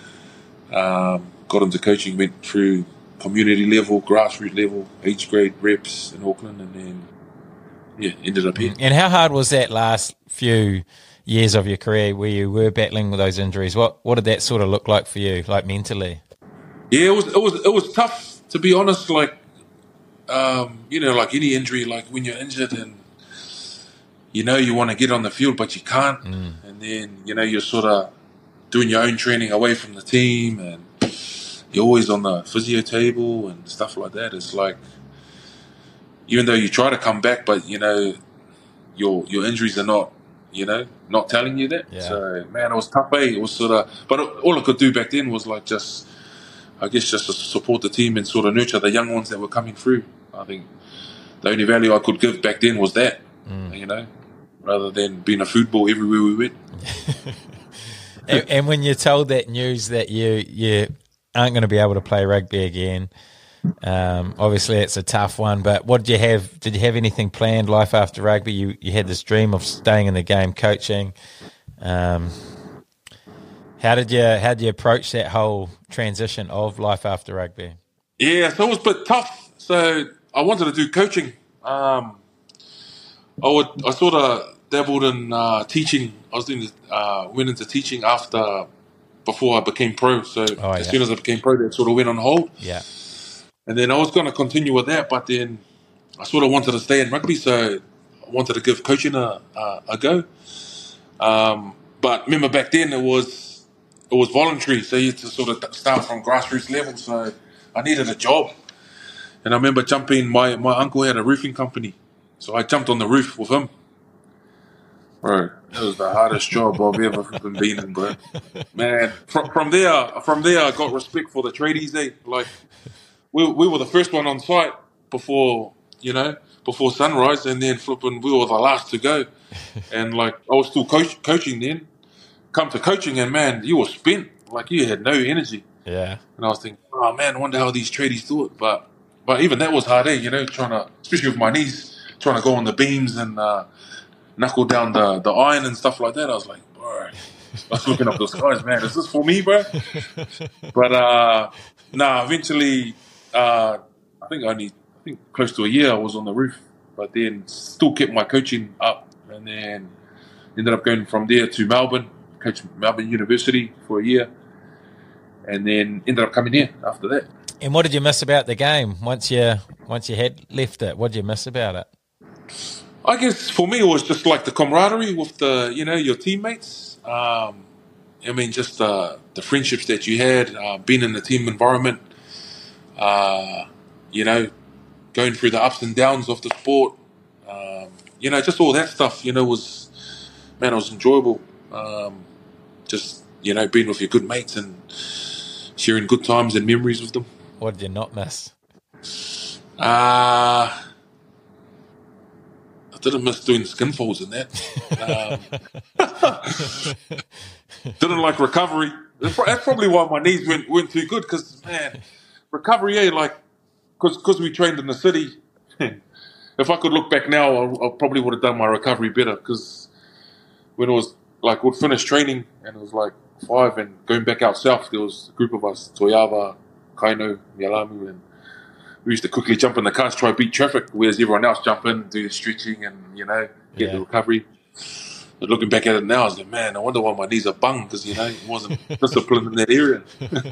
um, got into coaching, went through community level, grassroots level, age grade reps in Auckland, and then, yeah, ended up here. And how hard was that last few years of your career where you were battling with those injuries? What what did that sort of look like for you, like mentally? Yeah, it was it was it was tough, to be honest. Like, um, you know, like any injury, like when you're injured and you know you want to get on the field but you can't, mm. and then you know you're sort of doing your own training away from the team, and you're always on the physio table and stuff like that. It's like, even though you try to come back, but you know your your injuries are not, you know, not telling you that. Yeah. So man, it was tough. Eh? It was sort of, but all I could do back then was like just, I guess, just to support the team and sort of nurture the young ones that were coming through. I think the only value I could give back then was that, mm. you know, rather than being a football everywhere we went. and, and when you're told that news that you you aren't going to be able to play rugby again, um, obviously it's a tough one. But what did you have? Did you have anything planned? Life after rugby? You you had this dream of staying in the game, coaching. Um, how did you how did you approach that whole transition of life after rugby? Yeah, so it was a bit tough. So I wanted to do coaching. Um, I would I sort of dabbled in uh, teaching. I was doing uh, went into teaching after before I became pro. So oh, as yeah. soon as I became pro, that sort of went on hold. Yeah. And then I was going to continue with that, but then I sort of wanted to stay in rugby, so I wanted to give coaching a a, a go. Um, but remember back then it was it was voluntary, so you had to sort of start from grassroots level. So I needed a job, and I remember jumping. My my uncle had a roofing company, so I jumped on the roof with him. Bro, it was the hardest job I've ever been in, bro. Man, from, from there, from there, I got respect for the tradies. Eh? Like, we we were the first one on site before, you know, before sunrise, and then flipping, we were the last to go. And like, I was still coach, coaching then. Come to coaching, and man, you were spent. Like, you had no energy. Yeah. And I was thinking, oh man, I wonder how these tradies do it. But but even that was hard, eh? You know, trying to, especially with my knees, trying to go on the beams and uh, knuckle down the, the iron and stuff like that. I was like, bro, I was looking up the skies, man, is this for me, bro? But uh, nah, eventually, uh, I think only, I think close to a year I was on the roof, but then still kept my coaching up, and then ended up going from there to Melbourne, coached Melbourne University for a year, and then ended up coming here after that. And what did you miss about the game once you once you had left it? What did you miss about it? I guess for me it was just like the camaraderie with the, you know, your teammates. Um, I mean, just uh, the friendships that you had, uh, being in the team environment, uh, you know, going through the ups and downs of the sport. Um, you know, just all that stuff, you know, was, man, it was enjoyable. Um, just, you know, being with your good mates and sharing good times and memories with them. What did you not miss? Uh, I didn't miss doing skin folds in that. Um, didn't like recovery. That's probably why my knees weren't, weren't too good, because, man, recovery, yeah, like, because we trained in the city. If I could look back now, I, I probably would have done my recovery better, because when it was, like, we'd finish training and it was like five, and going back out south, there was a group of us, Toyava, Kaino, Mialamu, and we used to quickly jump in the cars, try to beat traffic, whereas everyone else jump in, do the stretching and, you know, get yeah. the recovery. But looking back at it now, I was like, man, I wonder why my knees are bung, because, you know, it wasn't disciplined in that area.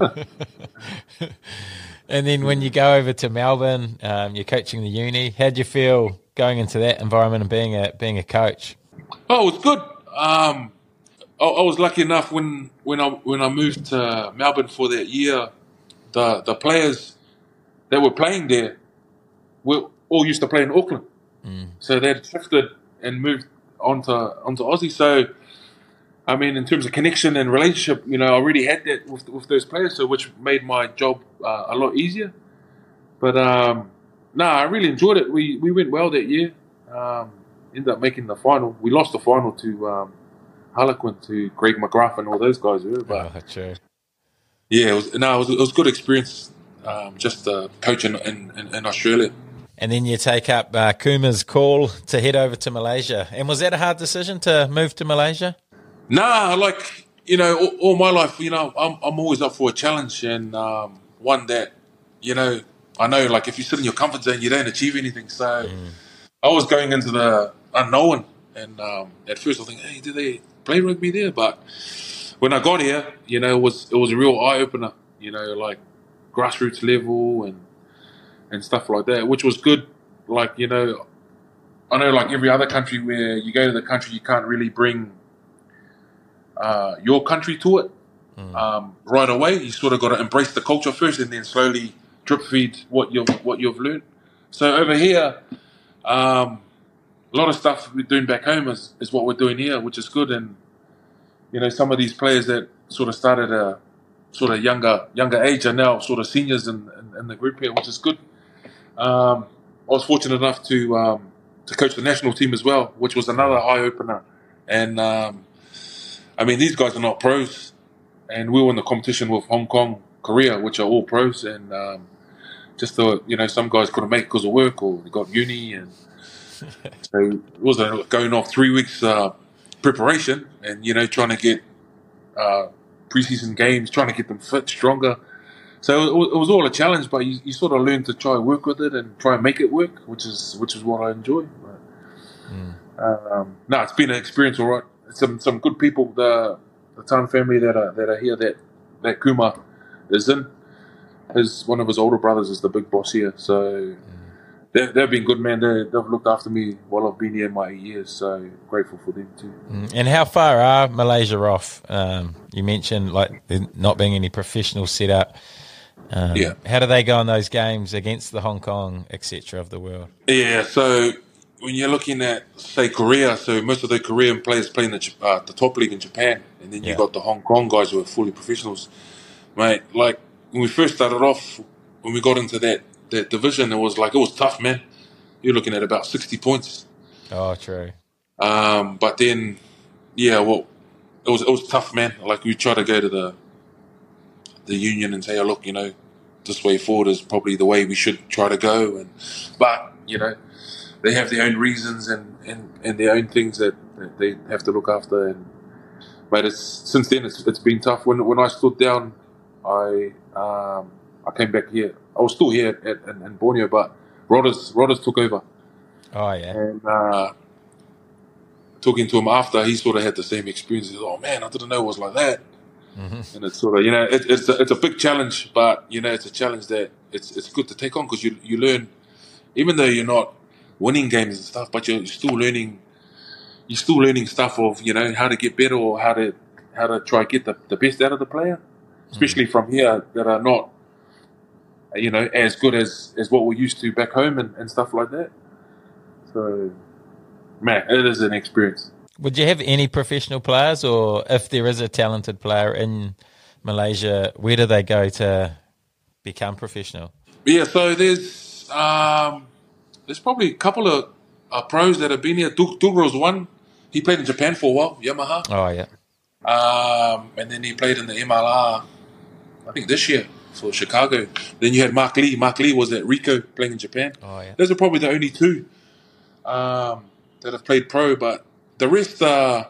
And then when you go over to Melbourne, um, you're coaching the uni. How'd you feel going into that environment and being a being a coach? Oh, it was good. Um, I, I was lucky enough when, when I when I moved to Melbourne for that year, the the players that were playing there were all used to play in Auckland. Mm. So they'd shifted and moved onto onto Aussie. So, I mean, in terms of connection and relationship, you know, I already had that with with those players, so which made my job uh, a lot easier. But um, no, nah, I really enjoyed it. We we went well that year. Um, ended up making the final. We lost the final to um, Harlequin, to Greg McGrath and all those guys. Were, but oh, true. Yeah, it was no, it was, it was a good experience. Um, just uh, coaching in, in, in Australia. And then you take up uh, Kuma's call to head over to Malaysia. And was that a hard decision to move to Malaysia? Nah, like, you know, all, all my life, you know, I'm I'm always up for a challenge, and um, one that, you know, I know, like, if you sit in your comfort zone, you don't achieve anything. So mm. I was going into the unknown, and um, at first I was thinking, hey, do they play rugby there? But when I got here, you know, it was it was a real eye opener. You know, like grassroots level and and stuff like that, which was good. Like, you know, I know, like every other country where you go to the country, you can't really bring uh, your country to it mm. um, right away. You sort of got to embrace the culture first, and then slowly drip feed what you've what you've learned. So over here, um, a lot of stuff we're doing back home is, is what we're doing here, which is good. And you know, some of these players that sort of started a sort of younger younger age are now sort of seniors in, in, in the group here, which is good. Um, I was fortunate enough to um, to coach the national team as well, which was another eye opener. And um, I mean, these guys are not pros, and we were in the competition with Hong Kong, Korea, which are all pros. And um, just thought, you know, some guys couldn't make it because of work, or they got uni, and so it was a, going off three weeks uh, preparation, and you know, trying to get uh, preseason games, trying to get them fit, stronger. So it was all a challenge, but you, you sort of learn to try and work with it and try and make it work, which is which is what I enjoy. But, mm. um, no, it's been an experience, all right. Some some good people, the the Tan family that are that are here, that that Kuma is in. His one of his older brothers is the big boss here, so mm. they've, they've been good, man. They, they've looked after me while I've been here in my eight years, so grateful for them too. Mm. And how far are Malaysia off? Um, you mentioned like there not being any professional setup. Um, yeah. How do they go in those games against the Hong Kong, et cetera, of the world? Yeah, so when you're looking at, say, Korea, so most of the Korean players play in the, uh, the top league in Japan, and then you yeah. got the Hong Kong guys who are fully professionals. Mate, like, when we first started off, when we got into that, that division, it was like, it was tough, man. You're looking at about sixty points. Oh, true. Um, but then, yeah, well, it was it was tough, man. Like, we try to go to the the union and say, oh, look, you know, this way forward is probably the way we should try to go. And but, you know, they have their own reasons and, and, and their own things that, that they have to look after. And but it's since then it's it's been tough. When when I stood down, I um, I came back here. I was still here at, at, in Borneo, but Rodders Rodders took over. Oh yeah. And uh, talking to him after, he sort of had the same experience. He said, oh man, I didn't know it was like that. Mm-hmm. And it's sort of, you know, it, it's a, it's a big challenge, but you know, it's a challenge that it's it's good to take on, because you you learn, even though you're not winning games and stuff, but you're still learning. You're still learning stuff of you know how to get better or how to how to try get the, the best out of the player, especially mm. from here that are not you know as good as, as what we're used to back home and, and stuff like that. So, man, it is an experience. Would you have any professional players, or if there is a talented player in Malaysia, where do they go to become professional? Yeah, so there's um, there's probably a couple of uh, pros that have been here. Tugro's one. He played in Japan for a while, Yamaha. Oh, yeah. Um, and then he played in the M L R, I think this year, for Chicago. Then you had Mark Lee. Mark Lee was at Ricoh playing in Japan. Oh, yeah. Those are probably the only two um, that have played pro, but the rest, uh,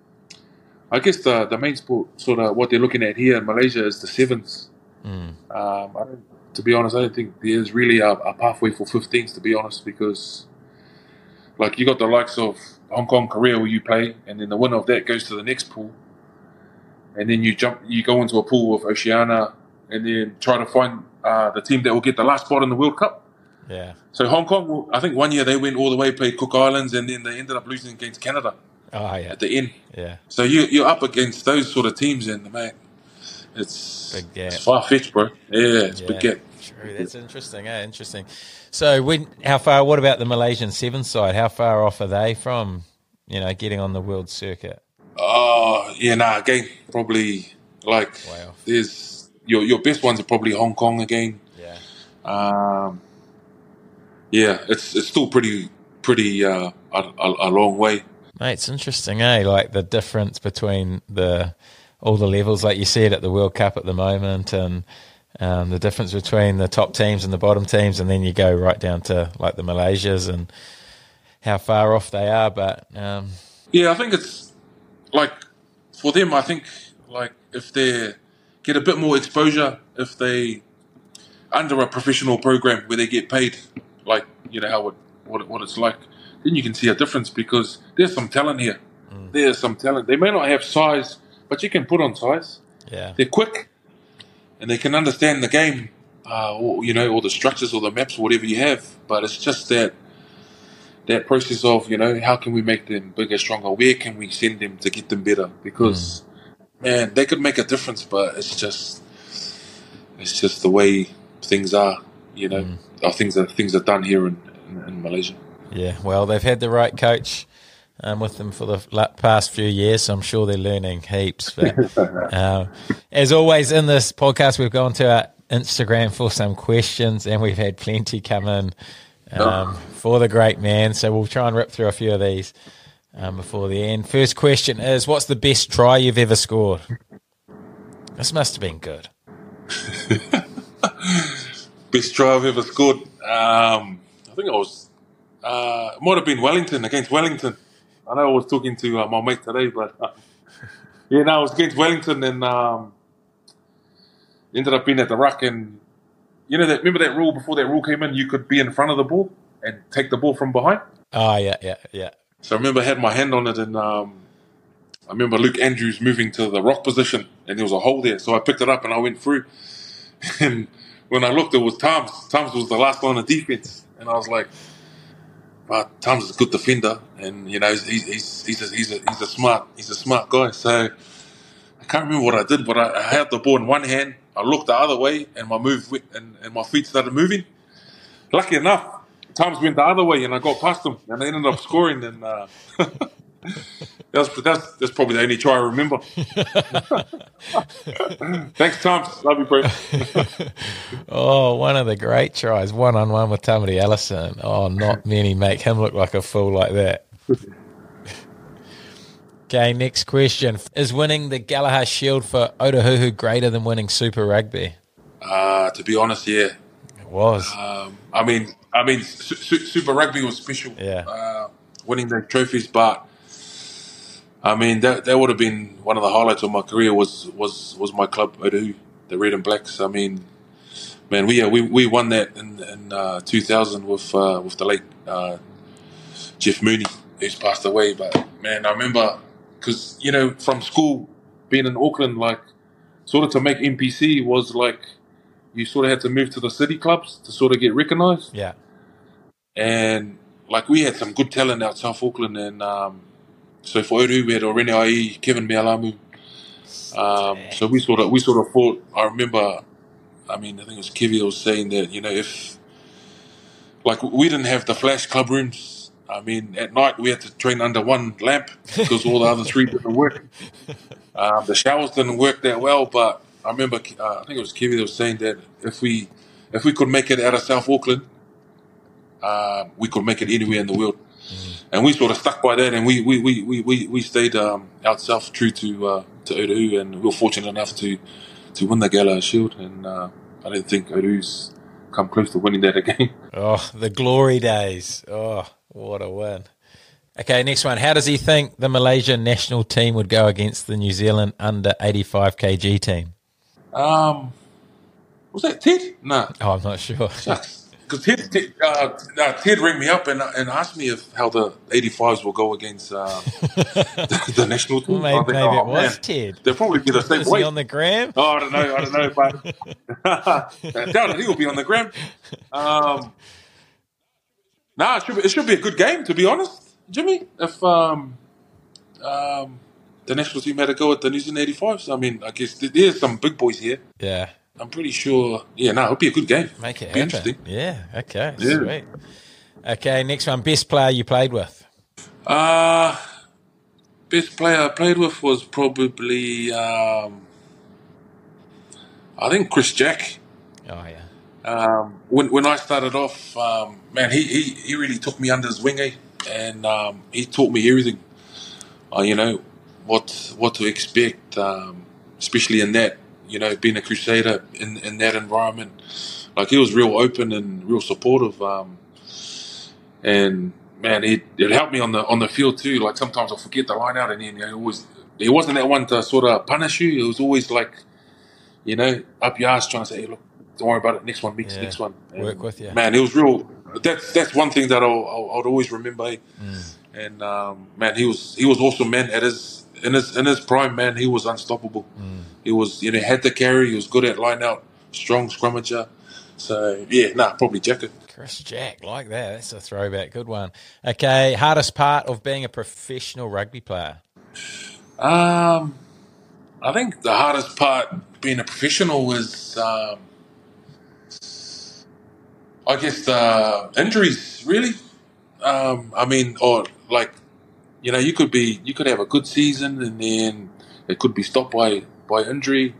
I guess the, the main sport, sort of what they're looking at here in Malaysia is the sevens. Mm. Um, I don't, to be honest, I don't think there's really a, a pathway for fifteens, to be honest, because like you got the likes of Hong Kong, Korea, where you play, and then the winner of that goes to the next pool, and then you jump, you go into a pool of Oceania, and then try to find uh, the team that will get the last spot in the World Cup. Yeah. So Hong Kong, I think one year they went all the way, played Cook Islands, and then they ended up losing against Canada. Oh, yeah. At the end. Yeah. So you, you're up against those sort of teams, and man, it's, big gap. It's far-fetched, bro. Yeah, it's yeah. big gap. True, that's interesting, eh? Interesting. So when, how far, what about the Malaysian Sevens side? How far off are they from, you know, getting on the world circuit? Oh, yeah, nah, again, probably, like, there's, your your best ones are probably Hong Kong again. Yeah. Um, yeah, it's it's still pretty, pretty, uh, a, a, a long way. Mate, it's interesting, eh? Like the difference between the all the levels, like you said, at the World Cup at the moment, and um, the difference between the top teams and the bottom teams, and then you go right down to like the Malaysias and how far off they are. But um, yeah, I think it's like for them. I think like if they get a bit more exposure, if they under a professional program where they get paid, like you know how it, what it, what it's like, then you can see a difference because there's some talent here. Mm. There's some talent. They may not have size, but you can put on size. Yeah, they're quick. And they can understand the game, uh, or, you know, or the structures or the maps or whatever you have. But it's just that that process of, you know, how can we make them bigger, stronger? Where can we send them to get them better? Because, mm. man, they could make a difference, but it's just it's just the way things are, you know. Mm. How things are things are done here in, in, in Malaysia. Yeah, well, they've had the right coach Um, with them for the past few years, so I'm sure they're learning heaps. But uh, as always in this podcast, we've gone to our Instagram for some questions, and we've had plenty come in um, for the great man. So we'll try and rip through a few of these um, before the end. First question is, what's the best try you've ever scored? This must have been good. Best try I've ever scored? Um, I think I was, uh, it might have been Wellington, against Wellington. I know I was talking to uh, my mate today, but uh, yeah, no, I was against Wellington and um, ended up being at the ruck. And you know that remember that rule before that rule came in, you could be in front of the ball and take the ball from behind. Oh yeah, yeah, yeah. So I remember I had my hand on it, and um, I remember Luke Andrews moving to the rock position, and there was a hole there. So I picked it up and I went through. And when I looked, it was Tams. Tams was the last line of defense, and I was like, but Tams is a good defender, and you know he's he's he's a, he's a he's a smart he's a smart guy. So I can't remember what I did, but I, I had the ball in one hand. I looked the other way, and my move went, and, and my feet started moving. Lucky enough, Tams went the other way, and I got past him, and I ended up scoring. And uh, that's that's that's probably the only try I remember. Thanks, Tams. Love you, bro. Oh, one of the great tries, one on one with Tamati Ellison. Oh, not many make him look like a fool like that. Okay, next question. Is winning the Galahad Shield for Otahuhu greater than winning Super Rugby? Uh, to be honest, yeah. It was. Um, I mean, I mean, su- su- Super Rugby was special. Yeah. Uh, winning the trophies, but I mean, that that would have been one of the highlights of my career. Was was was my club Otahuhu, the Red and Blacks. I mean, man, we uh, we we won that in, in uh, two thousand with uh, with the late uh, Jeff Mooney, who's passed away. But man, I remember because you know from school being in Auckland, like sort of to make N P C was like you sort of had to move to the city clubs to sort of get recognised. Yeah, and like we had some good talent out South Auckland, and um, so for Uru we had Orene Ai, Kevin Mealamu. Um, so we sort of we sort of thought. I remember, I mean, I think it was Kevy was saying that, you know, if like we didn't have the flash club rooms. I mean, at night we had to train under one lamp because all the other three didn't work. Um, the showers didn't work that well, but I remember uh, I think it was Kevy that was saying that if we if we could make it out of South Auckland, uh, we could make it anywhere in the world. Mm. And we sort of stuck by that, and we we we we we, we stayed um, out south, true to uh, to Uru, and we were fortunate enough to to win the Gala Shield. And uh, I don't think Uru's come close to winning that again. Oh, the glory days! Oh, what a win! Okay, next one. How does he think the Malaysian national team would go against the New Zealand under eighty-five kilogram team? Um, was that Ted? No. Oh, I'm not sure. Because Ted, Ted, uh, uh, Ted rang me up and, and asked me if how the eighty-fives will go against uh, the, the national team. Maybe, think, maybe oh, it was man, Ted. They'll probably be the same Is weight. he on the gram? Oh, I don't know. I don't know. But I doubt it. He'll be on the gram. Um, nah, it should, be, it should be a good game, to be honest, Jimmy. If um, um, the national team had a go at the New Zealand eighty-fives, I mean, I guess there's some big boys here. Yeah. I'm pretty sure. Yeah, no, it'll be a good game. Make it it'll be happen. interesting. Yeah. Okay. Yeah. Sweet. Okay. Next one. Best player you played with? Uh best player I played with was probably um, I think Chris Jack. Oh yeah. Um, when when I started off, um, man, he, he he really took me under his wing, eh? And um, he taught me everything. Uh, you know what what to expect, um, especially in that. You know, being a Crusader in, in that environment, like he was real open and real supportive, um, and man, it it helped me on the on the field too. Like sometimes I forget the line out, and then you know, always he wasn't that one to sort of punish you. It was always like, you know, up your ass trying to say, hey, look, don't worry about it. Next one, next, yeah. next one. And work with you, man. It was real. That's that's one thing that I'll, I'll, I'll always remember. Eh? Mm. And um, man, he was he was awesome, man. At his in his in his prime, man, he was unstoppable. Mm. He was, you know, had to carry. He was good at line out, strong scrummager. So yeah, nah, probably Jack. Chris Jack, like that. That's a throwback. Good one. Okay, hardest part of being a professional rugby player? Um, I think the hardest part being a professional was, um, I guess, the injuries. Really. Um, I mean, or like, you know, you could be, you could have a good season and then it could be stopped by. by injury,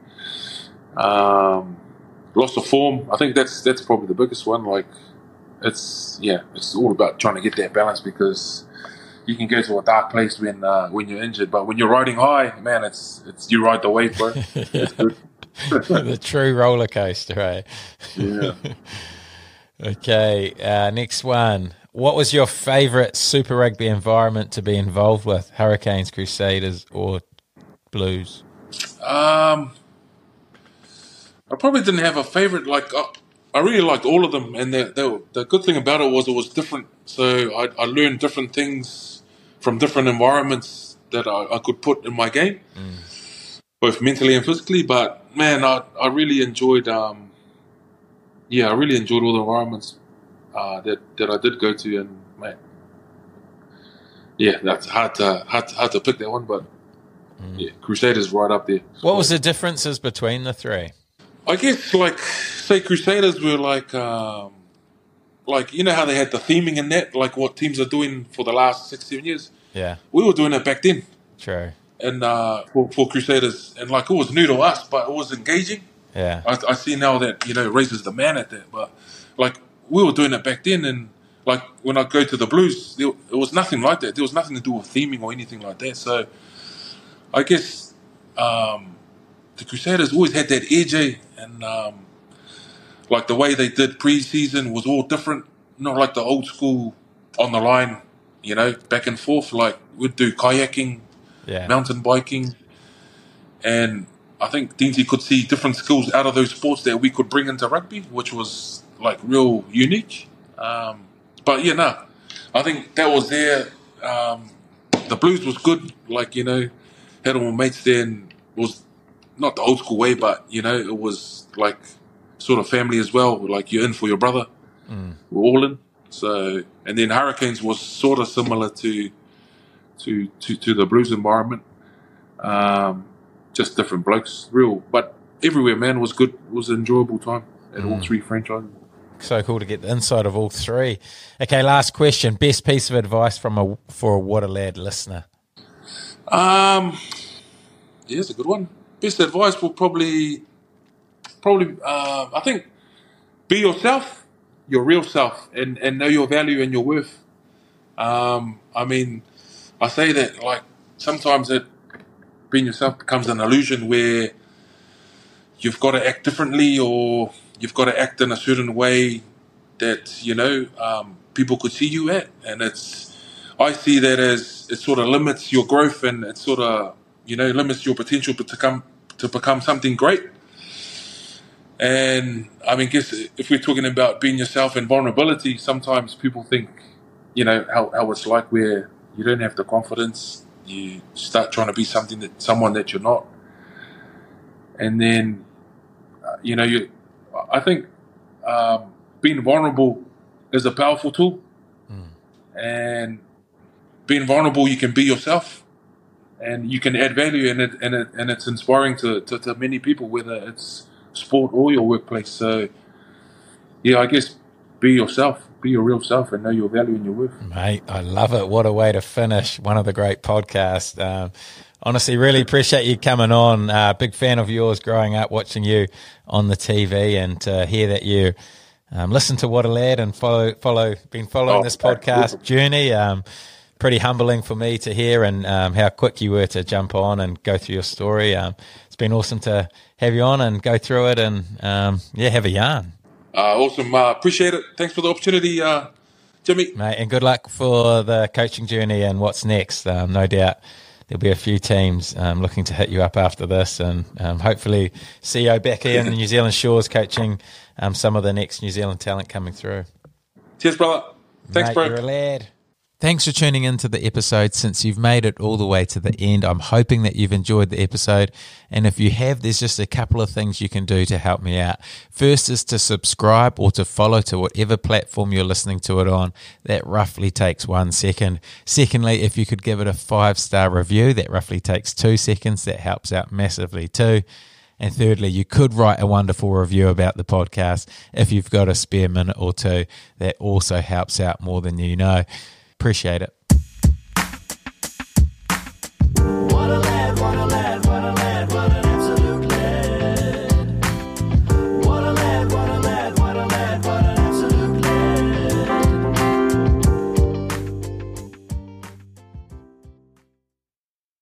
um, loss of form. I think that's that's probably the biggest one. Like, it's yeah, it's all about trying to get that balance because you can go to a dark place when uh, when you're injured, but when you're riding high, man, it's it's you ride the wave, bro. It's good. The true roller coaster, eh? Yeah. Okay, uh, next one. What was your favourite Super Rugby environment to be involved with? Hurricanes, Crusaders, or Blues? Um, I probably didn't have a favorite. Like, uh, I really liked all of them, and the, the the good thing about it was it was different. So I, I learned different things from different environments that I, I could put in my game, mm. both mentally and physically. But man, I I really enjoyed. Um, yeah, I really enjoyed all the environments uh, that that I did go to, and man, yeah, that's hard to hard to, hard to pick that one, but. Yeah, Crusaders right up there. What was the differences between the three? I guess, like, say Crusaders were like, um, like you know how they had the theming in that, like what teams are doing for the last six, seven years. Yeah, we were doing it back then. True. And uh, for, for Crusaders, and like it was new to us, but it was engaging. Yeah, I, I see now that you know raises the man at that, but like we were doing it back then, and like when I go to the Blues, there, it was nothing like that. There was nothing to do with theming or anything like that. So. I guess um, the Crusaders always had that edge, eh? And um, like the way they did pre-season was all different. Not like the old school on the line, you know, back and forth. Like we'd do kayaking, yeah. mountain biking, and I think Dinty could see different skills out of those sports that we could bring into rugby, which was like real unique. Um, but yeah, no, I think that was there. Um, the Blues was good, like you know. Had all my mates there, and it was not the old school way, but you know, it was like sort of family as well. Like you're in for your brother, mm. we're all in. So, and then Hurricanes was sort of similar to to to, to the Blues environment, um, just different blokes, real. But everywhere, man, was good. It was an enjoyable time at mm. all three franchises. So cool to get the inside of all three. Okay, last question. Best piece of advice from a for a Waterlad listener? Um, yeah, it's a good one. Best advice will probably, probably, uh, I think, be yourself, your real self, and, and know your value and your worth. Um, I mean, I say that like sometimes it being yourself becomes an illusion where you've got to act differently or you've got to act in a certain way that, you know, um, people could see you at. And it's, I see that as it sort of limits your growth and it sort of, you know, limits your potential to come to become something great. And I mean, guess if we're talking about being yourself and vulnerability, sometimes people think, you know, how, how it's like where you don't have the confidence, you start trying to be something that someone that you're not. And then, uh, you know, you, I think um, being vulnerable is a powerful tool. Mm. And being vulnerable, you can be yourself. And you can add value, and it and it and it's inspiring to, to, to many people, whether it's sport or your workplace. So, yeah, I guess be yourself, be your real self, and know your value and your worth. Mate, I love it. What a way to finish one of the great podcasts. Um, honestly, really appreciate you coming on. Uh, big fan of yours growing up, watching you on the T V, and to hear that you um, listen to What a Lad and follow follow been following oh, this podcast journey. Um, pretty humbling for me to hear, and um, how quick you were to jump on and go through your story. Um, it's been awesome to have you on and go through it and, um, yeah, have a yarn. Uh, awesome. Uh, appreciate it. Thanks for the opportunity, uh, Jimmy. Mate, and good luck for the coaching journey and what's next. Um, no doubt there'll be a few teams um, looking to hit you up after this, and um, hopefully C E O back here in the New Zealand Shores coaching um, some of the next New Zealand talent coming through. Cheers, brother. Thanks, Mate, bro. You're a lad. Thanks for tuning into the episode. Since you've made it all the way to the end, I'm hoping that you've enjoyed the episode. And if you have, there's just a couple of things you can do to help me out. First is to subscribe or to follow to whatever platform you're listening to it on. That roughly takes one second. Secondly, if you could give it a five-star review, that roughly takes two seconds. That helps out massively too. And thirdly, you could write a wonderful review about the podcast if you've got a spare minute or two. That also helps out more than you know. Appreciate it.